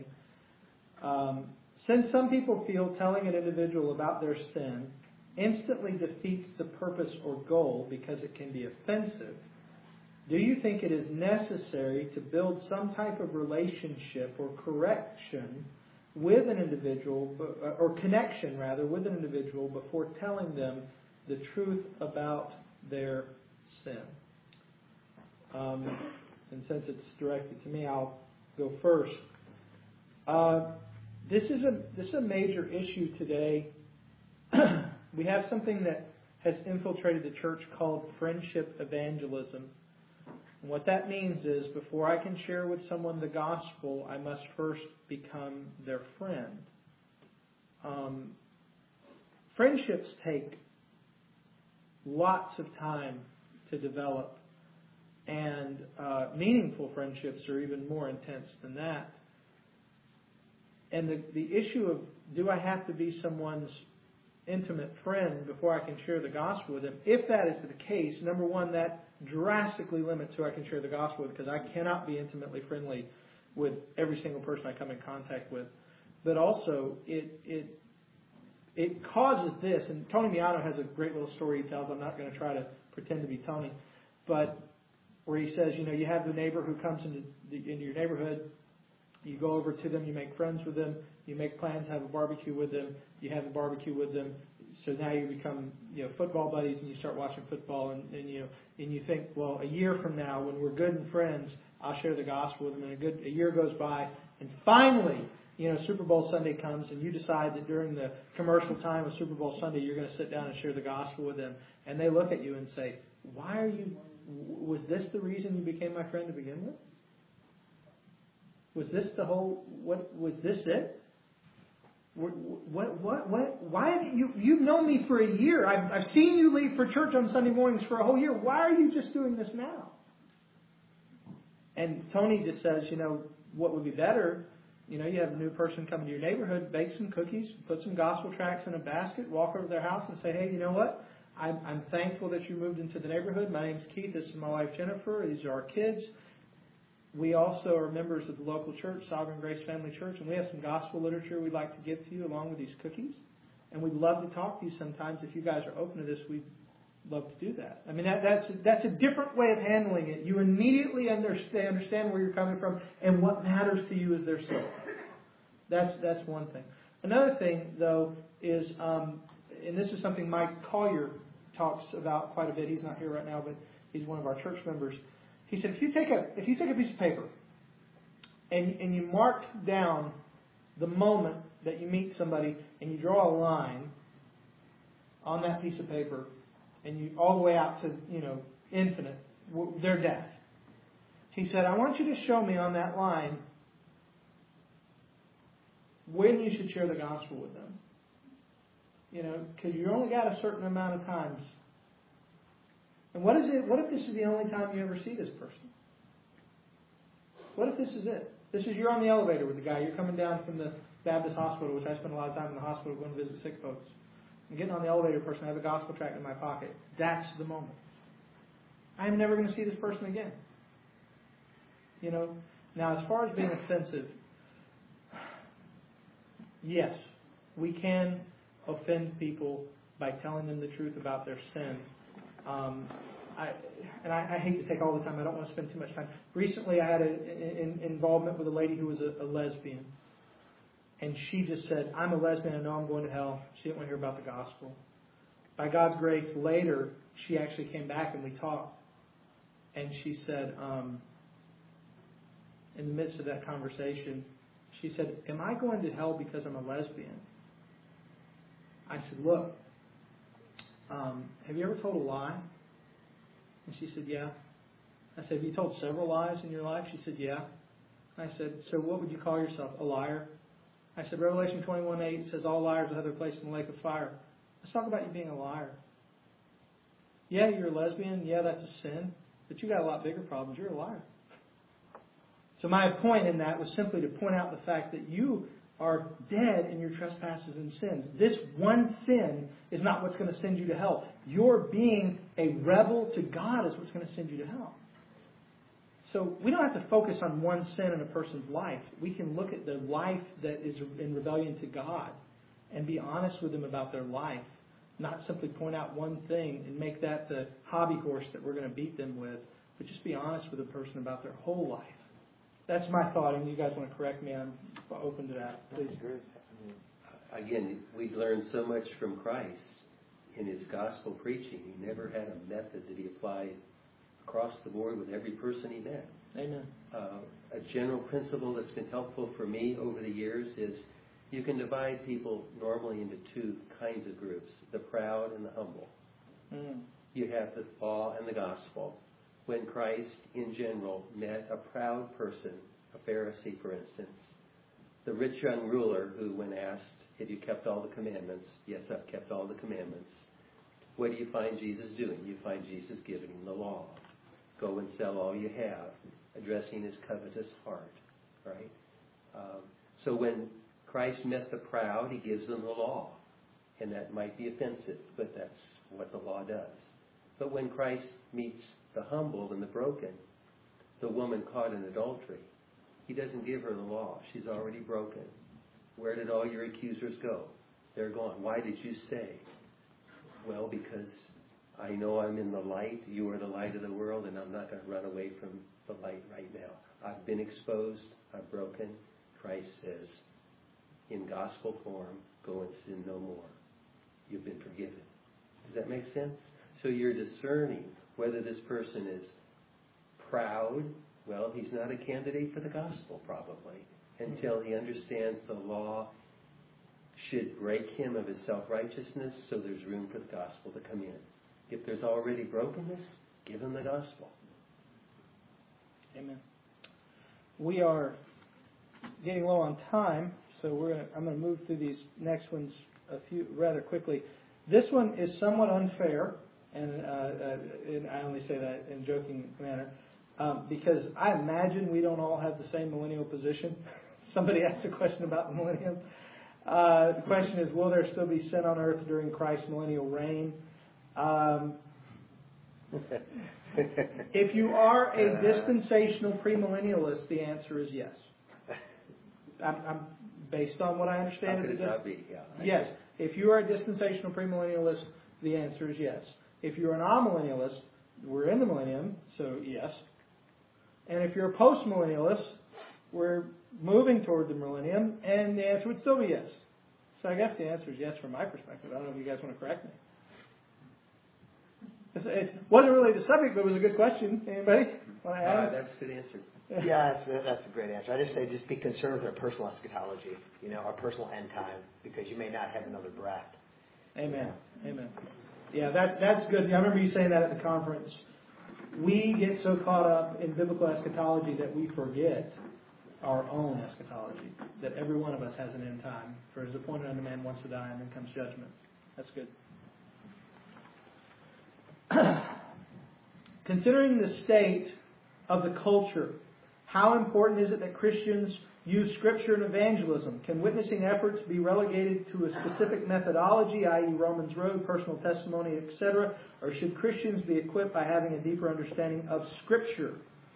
Since some people feel telling an individual about their sin instantly defeats the purpose or goal because it can be offensive, do you think it is necessary to build some type of relationship or correction with an individual, or connection rather, with an individual before telling them the truth about their sin? And since it's directed to me, I'll go first. This is a major issue today. We have something that has infiltrated the church called friendship evangelism. And what that means is, before I can share with someone the gospel, I must first become their friend. Friendships take lots of time to develop, and meaningful friendships are even more intense than that. And the issue of, do I have to be someone's intimate friend before I can share the gospel with them? If that is the case, number one, that drastically limits who I can share the gospel with, because I cannot be intimately friendly with every single person I come in contact with. But also, it causes this, and Tony Miano has a great little story he tells. I'm not going to try to pretend to be Tony, but where he says, you have the neighbor who comes into your neighborhood. You go over to them, you make friends with them, you make plans to have a barbecue with them, you have a barbecue with them. So now you become, football buddies, and you start watching football, and you think, well, a year from now, when we're good and friends, I'll share the gospel with them. And a year goes by, and finally, Super Bowl Sunday comes, and you decide that during the commercial time of Super Bowl Sunday, you're going to sit down and share the gospel with them. And they look at you and say, was this the reason you became my friend to begin with? Was this was this it? Why have you've known me for a year. I've seen you leave for church on Sunday mornings for a whole year. Why are you just doing this now? And Tony just says, what would be better, you have a new person come to your neighborhood, bake some cookies, put some gospel tracts in a basket, walk over to their house and say, hey, you know what? I'm thankful that you moved into the neighborhood. My name's Keith. This is my wife, Jennifer. These are our kids. We also are members of the local church, Sovereign Grace Family Church, and we have some gospel literature we'd like to give to you along with these cookies. And we'd love to talk to you sometimes. If you guys are open to this, we'd love to do that. I mean, that's a different way of handling it. You immediately understand where you're coming from and what matters to you is their soul. That's one thing. Another thing, though, is, and this is something Mike Collier talks about quite a bit. He's not here right now, but he's one of our church members. He said, if you take a piece of paper and you mark down the moment that you meet somebody and you draw a line on that piece of paper, and you all the way out to, infinite, their death. He said, I want you to show me on that line when you should share the gospel with them. Because you only got a certain amount of times. And what if this is the only time you ever see this person? What if this is it? You're on the elevator with the guy. You're coming down from the Baptist hospital, which I spend a lot of time in the hospital going to visit sick folks. I'm getting on the elevator person. I have a gospel tract in my pocket. That's the moment. I'm never going to see this person again. Now, as far as being offensive, yes, we can offend people by telling them the truth about their sin. I hate to take all the time. I don't want to spend too much time. Recently, I had an involvement with a lady who was a lesbian. And she just said, I'm a lesbian, I know I'm going to hell. She didn't want to hear about the gospel. By God's grace, later, she actually came back and we talked. And she said, in the midst of that conversation, she said, am I going to hell because I'm a lesbian? I said, look, have you ever told a lie? And she said, yeah. I said, have you told several lies in your life? She said, yeah. I said, so what would you call yourself? A liar? I said, Revelation 21:8 says all liars will have their place in the lake of fire. Let's talk about you being a liar. Yeah, you're a lesbian. Yeah, that's a sin. But you got a lot bigger problems. You're a liar. So my point in that was simply to point out the fact that you are dead in your trespasses and sins. This one sin is not what's going to send you to hell. Your being a rebel to God is what's going to send you to hell. So we don't have to focus on one sin in a person's life. We can look at the life that is in rebellion to God and be honest with them about their life, not simply point out one thing and make that the hobby horse that we're going to beat them with, but just be honest with a person about their whole life. That's my thought, and you guys want to correct me, I'm open to that. Please. Again, we learned so much from Christ in his gospel preaching. He never had a method that he applied across the board with every person he met. Amen. A general principle that's been helpful for me over the years is you can divide people normally into two kinds of groups, the proud and the humble. Mm. You have the law and the gospel. When Christ, in general, met a proud person, a Pharisee, for instance, the rich young ruler who, when asked, have you kept all the commandments? Yes, I've kept all the commandments. What do you find Jesus doing? You find Jesus giving him the law. Go and sell all you have, addressing his covetous heart, right? So when Christ met the proud, he gives them the law. And that might be offensive, but that's what the law does. But when Christ meets the humble and the broken, the woman caught in adultery, he doesn't give her the law. She's already broken. Where did all your accusers go? They're gone. Why did you stay? Well, because I know I'm in the light. You are the light of the world, and I'm not going to run away from the light right now. I've been exposed. I'm broken. Christ says, in gospel form, go and sin no more. You've been forgiven. Does that make sense? So you're discerning whether this person is proud. Well, he's not a candidate for the gospel, probably, until he understands the law should break him of his self-righteousness, so there's room for the gospel to come in. If there's already brokenness, give him the gospel. Amen. We are getting low on time, so I'm going to move through these next ones a few rather quickly. This one is somewhat unfair, and I only say that in a joking manner, because I imagine we don't all have the same millennial position. Somebody asked a question about the millennium. The question is, will there still be sin on earth during Christ's millennial reign? If you are a dispensational premillennialist, the answer is yes. I'm based on what I understand. How could it not be? Yeah. Yes. If you are a dispensational premillennialist, the answer is yes. If you're an amillennialist, we're in the millennium, so yes. And if you're a post-millennialist, we're moving toward the millennium, and the answer would still be yes. So I guess the answer is yes from my perspective. I don't know if you guys want to correct me. It wasn't really the subject, but it was a good question. Anybody want to add? That's a good answer. Yeah, that's a great answer. I just say just be concerned with our personal eschatology, our personal end time, because you may not have another breath. Amen. Amen. Yeah, that's good. I remember you saying that at the conference. We get so caught up in biblical eschatology that we forget our own eschatology, that every one of us has an end time. For it is appointed unto man once to die, and then comes judgment. That's good. Considering the state of the culture, how important is it that Christians use Scripture in evangelism? Can witnessing efforts be relegated to a specific methodology, i.e. Romans Road, personal testimony, etc., or should Christians be equipped by having a deeper understanding of Scripture?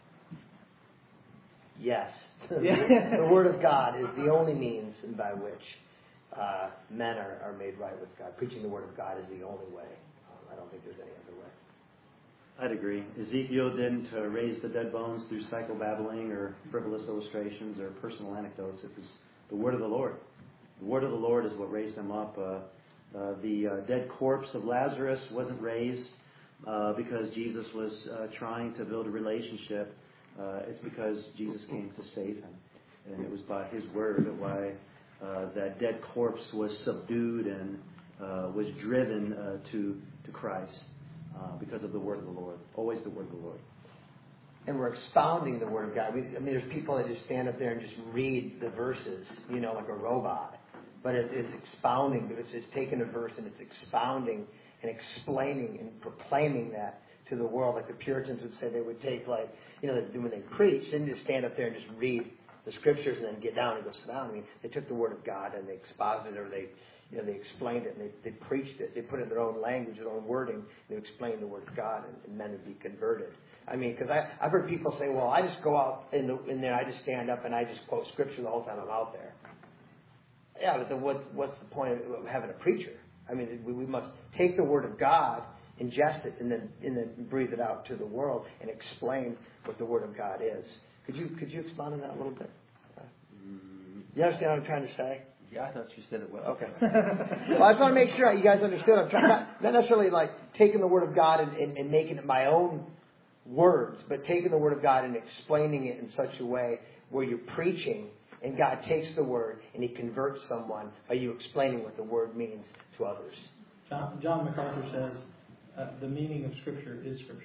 Yes. The Word of God is the only means by which men are made right with God. Preaching the Word of God is the only way. I don't think there's any other way. I'd agree. Ezekiel didn't raise the dead bones through psychobabbling or frivolous illustrations or personal anecdotes. It was the word of the Lord. The word of the Lord is what raised him up. The dead corpse of Lazarus wasn't raised because Jesus was trying to build a relationship. It's because Jesus came to save him. And it was by his word why that dead corpse was subdued and was driven to Christ. Because of the word of the Lord. Always the word of the Lord. And we're expounding the Word of God. There's people that just stand up there and just read the verses, like a robot. But it's expounding. It's taking a verse and it's expounding and explaining and proclaiming that to the world. Like the Puritans would say they would take, when they preach, they didn't just stand up there and just read the Scriptures and then get down and go sit down. They took the Word of God and they exposited it, or they explained it and they preached it. They put it in their own language, their own wording. They explained the Word of God, and men would be converted. Because I've heard people say, "Well, I just go out in there, I just stand up and I just quote Scripture the whole time I'm out there." Yeah, but then what's the point of having a preacher? We must take the Word of God, ingest it, and then breathe it out to the world and explain what the Word of God is. Could you expound on that a little bit? You understand what I'm trying to say? Yeah, I thought you said it well. Okay. Well, I just want to make sure you guys understood. I'm trying not necessarily like taking the Word of God and making it my own words, but taking the Word of God and explaining it in such a way where you're preaching and God takes the Word and He converts someone by you explaining what the Word means to others. John MacArthur says the meaning of Scripture is Scripture.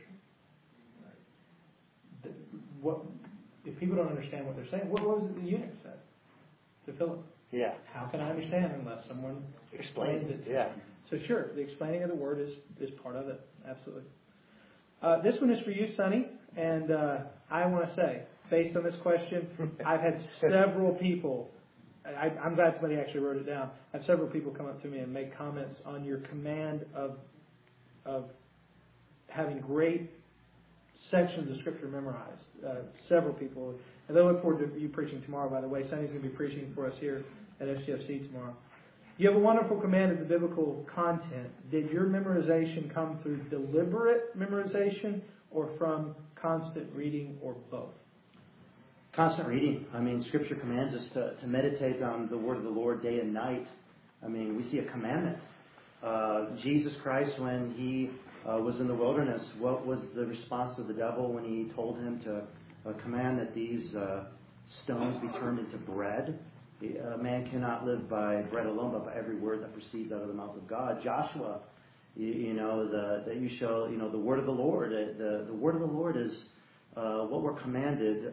If people don't understand what they're saying, what was it the eunuch said to Philip? Yeah. How can I understand unless someone explains it to me? So sure, the explaining of the Word is part of it. Absolutely. This one is for you, Sonny. And I want to say, based on this question, I've had several people, I'm glad somebody actually wrote it down. I have several people come up to me and make comments on your command of having great sections of Scripture memorized. Several people. And they look forward to you preaching tomorrow, by the way. Sonny's going to be preaching for us here at FCFC tomorrow. You have a wonderful command of the biblical content. Did your memorization come through deliberate memorization or from constant reading, or both? Constant reading. Scripture commands us to meditate on the word of the Lord day and night. We see a commandment. Jesus Christ, when He was in the wilderness, what was the response of the devil when he told Him to command that these stones be turned into bread? Man cannot live by bread alone, but by every word that proceeds out of the mouth of God. Joshua, that you shall, the word of the Lord. The word of the Lord is what we're commanded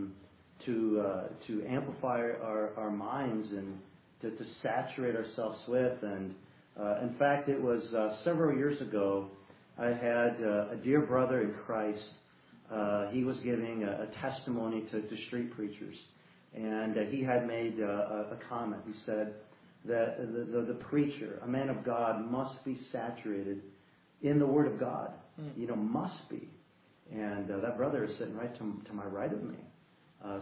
to amplify our minds and to saturate ourselves with. And in fact, it was several years ago, I had a dear brother in Christ. He was giving a testimony to street preachers. And he had made a comment. He said that the preacher, a man of God, must be saturated in the Word of God. Must be. And that brother is sitting right to my right of me.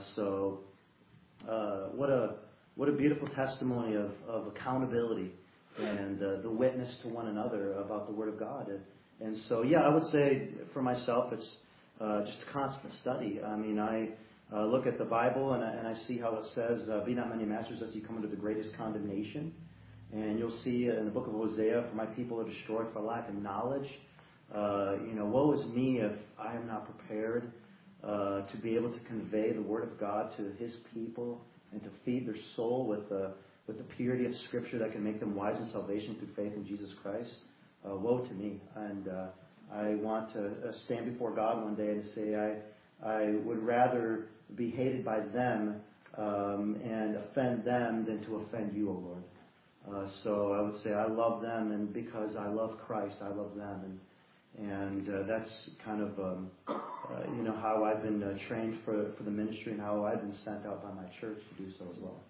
What a beautiful testimony of accountability and the witness to one another about the Word of God. And so, yeah, I would say for myself, it's just a constant study. I mean, I look at the Bible and I see how it says, "Be not many masters, lest you come into the greatest condemnation." And you'll see in the book of Hosea, "For my people are destroyed for lack of knowledge." Woe is me if I am not prepared to be able to convey the Word of God to His people and to feed their soul with the purity of Scripture that can make them wise in salvation through faith in Jesus Christ. Woe to me. And I want to stand before God one day and say I would rather be hated by them and offend them than to offend you, O Lord. So I would say I love them, and because I love Christ, I love them. And that's kind of how I've been trained for the ministry and how I've been sent out by my church to do so as well.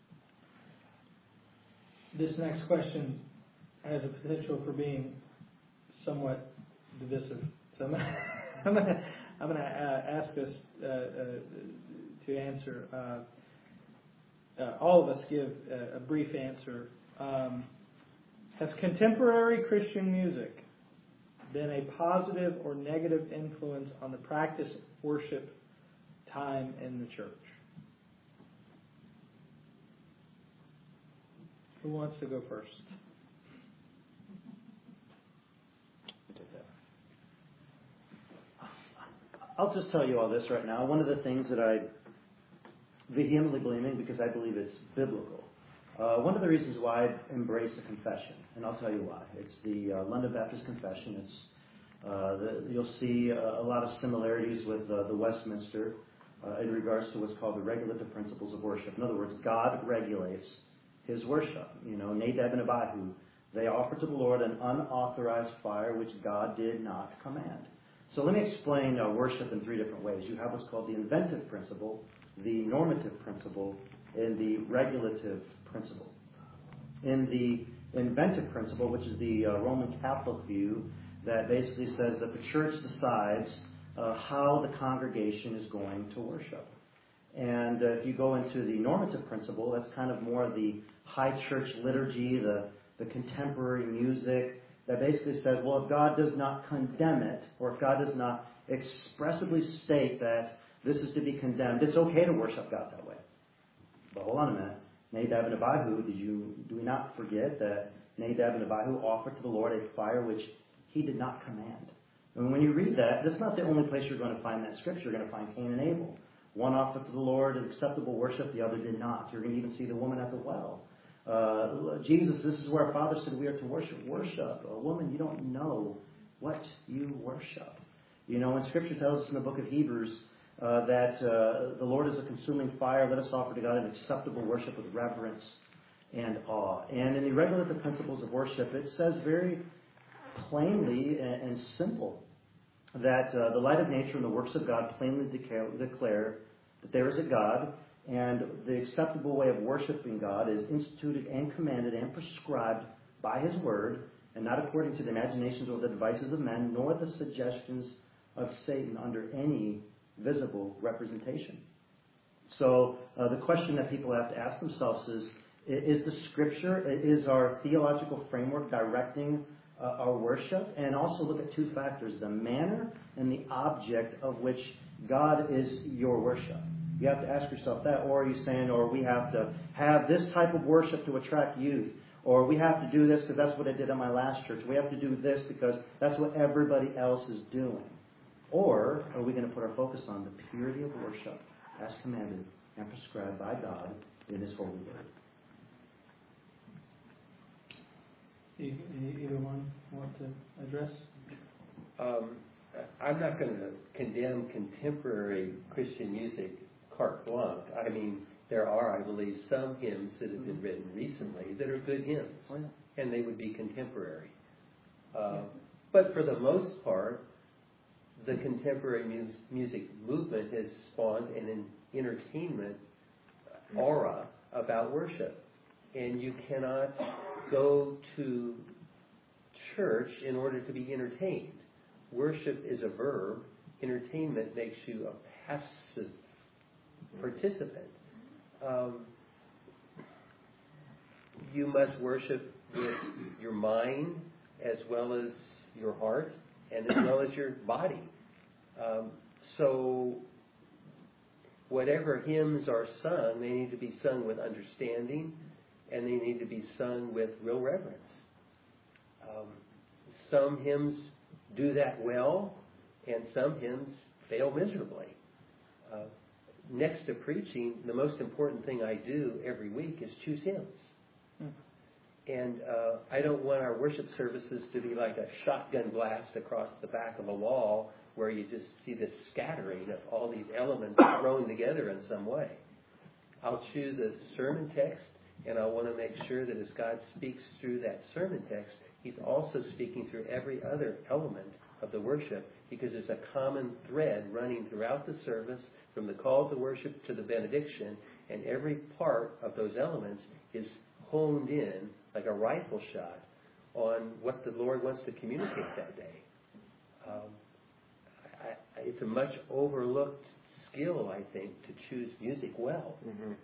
This next question has a potential for being somewhat divisive. So I'm going to ask us to answer. All of us give a brief answer. Has contemporary Christian music been a positive or negative influence on the practice of worship time in the church? Who wants to go first? I'll just tell you all this right now. One of the things that I vehemently believe in, because I believe it's biblical, one of the reasons why I embrace a confession, and I'll tell you why. It's the London Baptist Confession. You'll see a lot of similarities with the Westminster in regards to what's called the regulative principles of worship. In other words, God regulates His worship. Nadab and Abihu, they offered to the Lord an unauthorized fire which God did not command. So let me explain worship in three different ways. You have what's called the inventive principle, the normative principle, and the regulative principle. In the inventive principle, which is the Roman Catholic view, that basically says that the church decides how the congregation is going to worship. And if you go into the normative principle, that's kind of more the high church liturgy, the contemporary music, that basically says, well, if God does not condemn it, or if God does not expressively state that this is to be condemned, it's okay to worship God that way. But hold on a minute. Nadab and Abihu, do we not forget that Nadab and Abihu offered to the Lord a fire which He did not command? And when you read that, that's not the only place you're going to find that scripture. You're going to find Cain and Abel. One offered to the Lord an acceptable worship, the other did not. You're going to even see the woman at the well. Jesus, this is where our Father said we are to worship. Worship. A woman, you don't know what you worship. When Scripture tells us in the book of Hebrews that the Lord is a consuming fire, let us offer to God an acceptable worship with reverence and awe. And in the regulative principles of worship, it says very plainly and simple that the light of nature and the works of God plainly declare that there is a God, and the acceptable way of worshiping God is instituted and commanded and prescribed by His Word, and not according to the imaginations or the devices of men, nor the suggestions of Satan under any visible representation. So the question that people have to ask themselves is the Scripture, is our theological framework directing our worship? And also look at two factors, the manner and the object of which God is your worship. You have to ask yourself that. Or are you saying, or we have to have this type of worship to attract youth, or we have to do this because that's what I did at my last church. We have to do this because that's what everybody else is doing. Or are we going to put our focus on the purity of worship as commanded and prescribed by God in His holy word? Either one want to address? I'm not going to condemn contemporary Christian music carte blanche. I mean, there are, I believe, some hymns that have been written recently that are good hymns, and they would be contemporary. But for the most part, the contemporary music movement has spawned an entertainment aura about worship. And you cannot go to church in order to be entertained. Worship is a verb. Entertainment makes you a passive participant. You must worship with your mind as well as your heart and as well as your body. So whatever hymns are sung, they need to be sung with understanding, and they need to be sung with real reverence. Some hymns do that well, and some hymns fail miserably. Next to preaching, the most important thing I do every week is choose hymns. And I don't want our worship services to be like a shotgun blast across the back of a wall where you just see this scattering of all these elements thrown together in some way. I'll choose a sermon text, and I want to make sure that as God speaks through that sermon text, He's also speaking through every other element of the worship, because there's a common thread running throughout the service from the call to worship to the benediction, and every part of those elements is honed in like a rifle shot on what the Lord wants to communicate that day. It's a much overlooked skill, I think, to choose music well.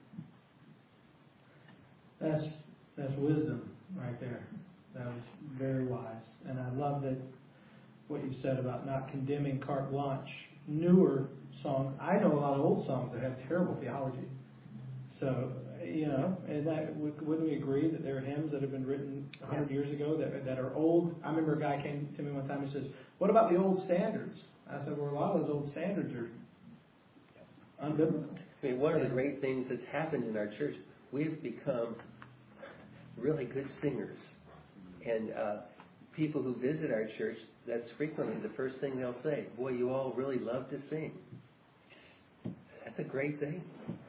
That's wisdom right there. That was very wise. And I love that what you said about not condemning carte blanche. Newer songs, I know a lot of old songs that have terrible theology. So, and that wouldn't we agree that there are hymns that have been written 100 years ago that are old? I remember a guy came to me one time and says, "What about the old standards?" I said, "Well, a lot of those old standards are unbiblical." I mean, one of the great things that's happened in our church, we've become really good singers. And people who visit our church, that's frequently the first thing they'll say. "Boy, you all really love to sing." That's a great thing.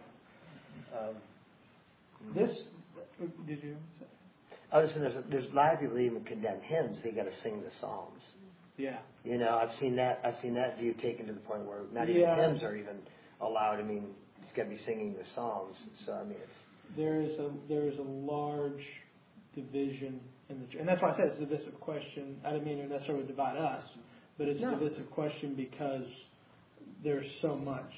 Did you? I was saying there's a lot of people that even condemn hymns. They got to sing the psalms. Yeah. I've seen that view taken to the point where not even hymns are even allowed. I mean, it's got to be singing the psalms. So I mean, there is a large division in the church, and that's why I said it's a divisive question. I didn't mean to necessarily divide us, but it's a divisive question because there's so much.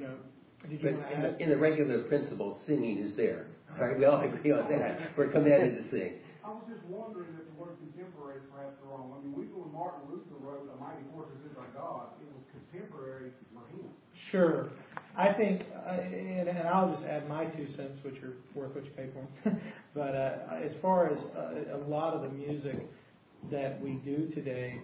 But in the regular principle, singing is there. Right? We all agree on that. We're commanded to sing. I was just wondering if the word contemporary is perhaps wrong. I mean, we when Martin Luther wrote "A Mighty Fortress Is Our God," it was contemporary for him. Sure. I think, and I'll just add my 2 cents, which are worth what you pay for them. But as far as a lot of the music that we do today,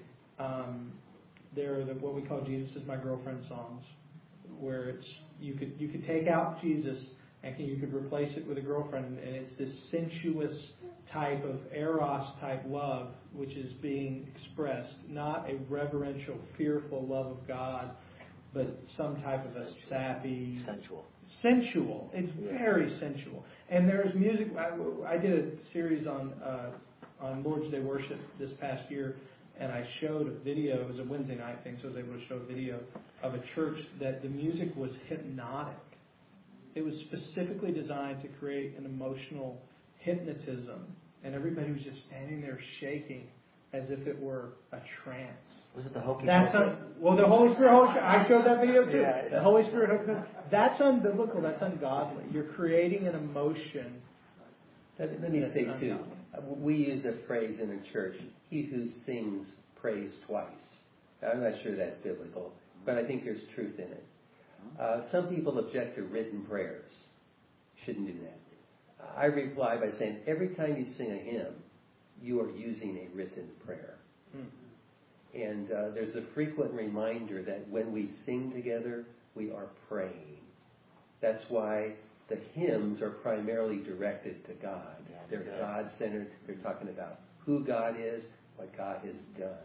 there are what we call "Jesus Is My Girlfriend" songs, where you could take out Jesus and you could replace it with a girlfriend, and it's this sensuous type of eros type love which is being expressed, not a reverential, fearful love of God, but some type of a sappy, sensual. It's very sensual. And there's music. I did a series on Lord's Day worship this past year, and I showed a video. It was a Wednesday night thing, so I was able to show a video of a church that the music was hypnotic. It was specifically designed to create an emotional hypnotism, and everybody was just standing there shaking as if it were a trance. Was it the Hokey? The Holy Spirit. I showed that video too. Yeah. The Holy Spirit. That's unbiblical. That's ungodly. You're creating an emotion. Let me say too. We use a phrase in a church: "He who sings prays twice." I'm not sure that's biblical, but I think there's truth in it. Some people object to written prayers. Shouldn't do that. I reply by saying, every time you sing a hymn, you are using a written prayer. And there's a frequent reminder that when we sing together, we are praying. That's why the hymns are primarily directed to God. They're God-centered. They're talking about who God is, what God has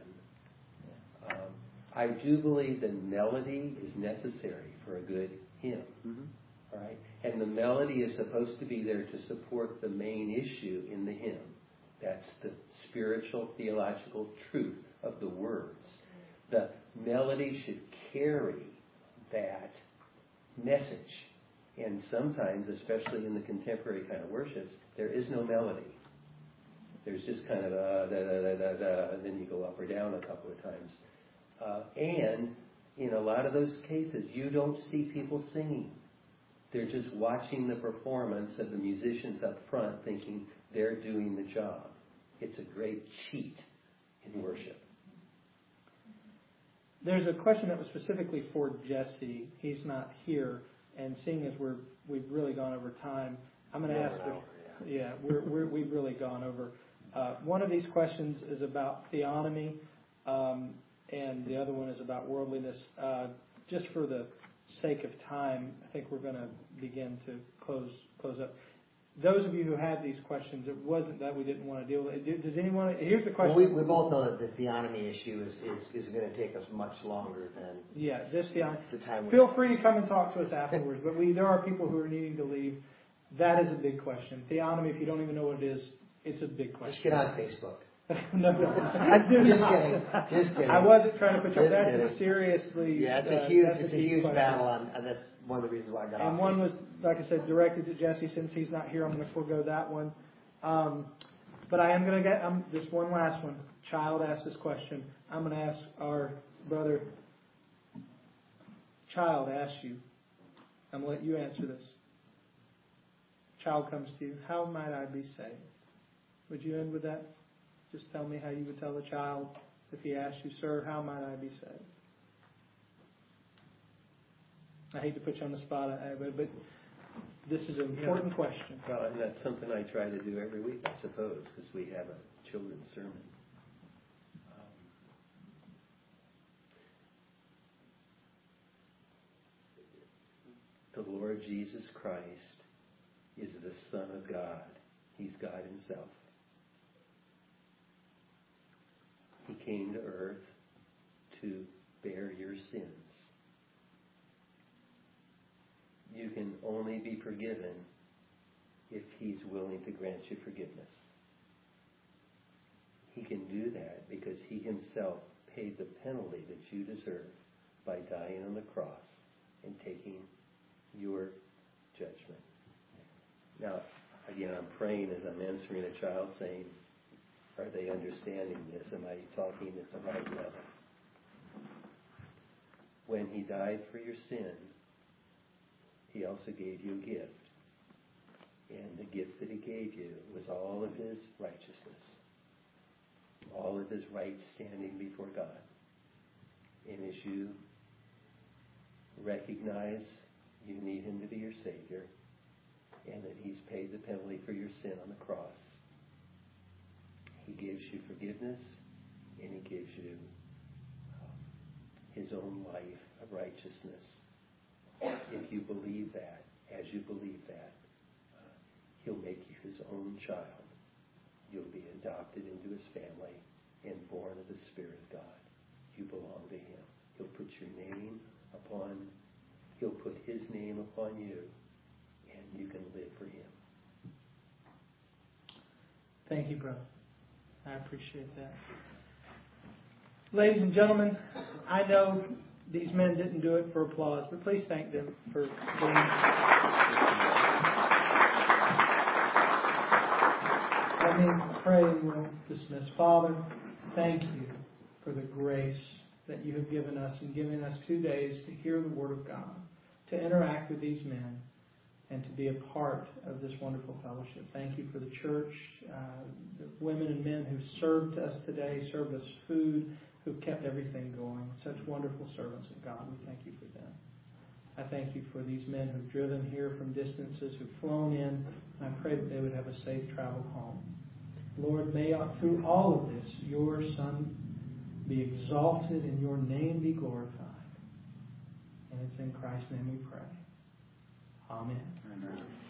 done. I do believe the melody is necessary for a good hymn. All right? And the melody is supposed to be there to support the main issue in the hymn. That's the spiritual, theological truth of the words. The melody should carry that message. And sometimes, especially in the contemporary kind of worships, there is no melody. There's just kind of da-da-da-da-da, and then you go up or down a couple of times. And in a lot of those cases, you don't see people singing. They're just watching the performance of the musicians up front thinking they're doing the job. It's a great cheat in worship. There's a question that was specifically for Jesse. He's not here, and seeing as we've really gone over time, I'm going to ask. We've really gone over. One of these questions is about theonomy, and the other one is about worldliness. Just for the sake of time, I think we're going to begin to close up. Those of you who had these questions, it wasn't that we didn't want to deal with it. Does anyone? Here's the question. Well, we both know that the theonomy issue is going to take us much longer than this theonomy. The time. Feel free to come and talk to us afterwards. But there are people who are needing to leave. That is a big question. Theonomy, if you don't even know what it is, it's a big question. Just get on Facebook. No. I do Just not. kidding. I wasn't trying to put you. Just That's kidding. Seriously. Yeah, it's a huge question. battle, and that's one of the reasons why I got off. And one was, like I said, directed to Jesse. Since he's not here, I'm going to forego that one. But I am going to get this one last one. Child asked this question. I'm going to ask our brother. Child asked you. I'm going to let you answer this. Child comes to you. How might I be saved? Would you end with that? Just tell me how you would tell the child if he asked you, sir, how might I be saved? I hate to put you on the spot, but this is an important question. Well, and that's something I try to do every week, I suppose, because we have a children's sermon. The Lord Jesus Christ is the Son of God. He's God Himself. He came to earth to bear your sins. You can only be forgiven if He's willing to grant you forgiveness. He can do that because He Himself paid the penalty that you deserve by dying on the cross and taking your judgment. Now, again, I'm praying as I'm answering a child saying, are they understanding this? Am I talking at the right level? When He died for your sin, He also gave you a gift. And the gift that He gave you was all of His righteousness, all of His right standing before God. And as you recognize you need Him to be your Savior, and that He's paid the penalty for your sin on the cross, He gives you forgiveness, and He gives you His own life of righteousness. If you believe that, as you believe that, He'll make you His own child. You'll be adopted into His family and born of the Spirit of God. You belong to Him. He'll put His name upon you, and you can live for Him. Thank you, brother. I appreciate that. Ladies and gentlemen, I know these men didn't do it for applause, but please thank them for being. Let me pray and we'll dismiss. Father, thank you for the grace that you have given us in giving us 2 days to hear the Word of God, to interact with these men, and to be a part of this wonderful fellowship. Thank you for the church, the women and men who served us today, served us food, who've kept everything going. Such wonderful servants of God. We thank you for them. I thank you for these men who've driven here from distances, who've flown in. I pray that they would have a safe travel home. Lord, may through all of this, your Son be exalted and your name be glorified. And it's in Christ's name we pray. Amen. Amen.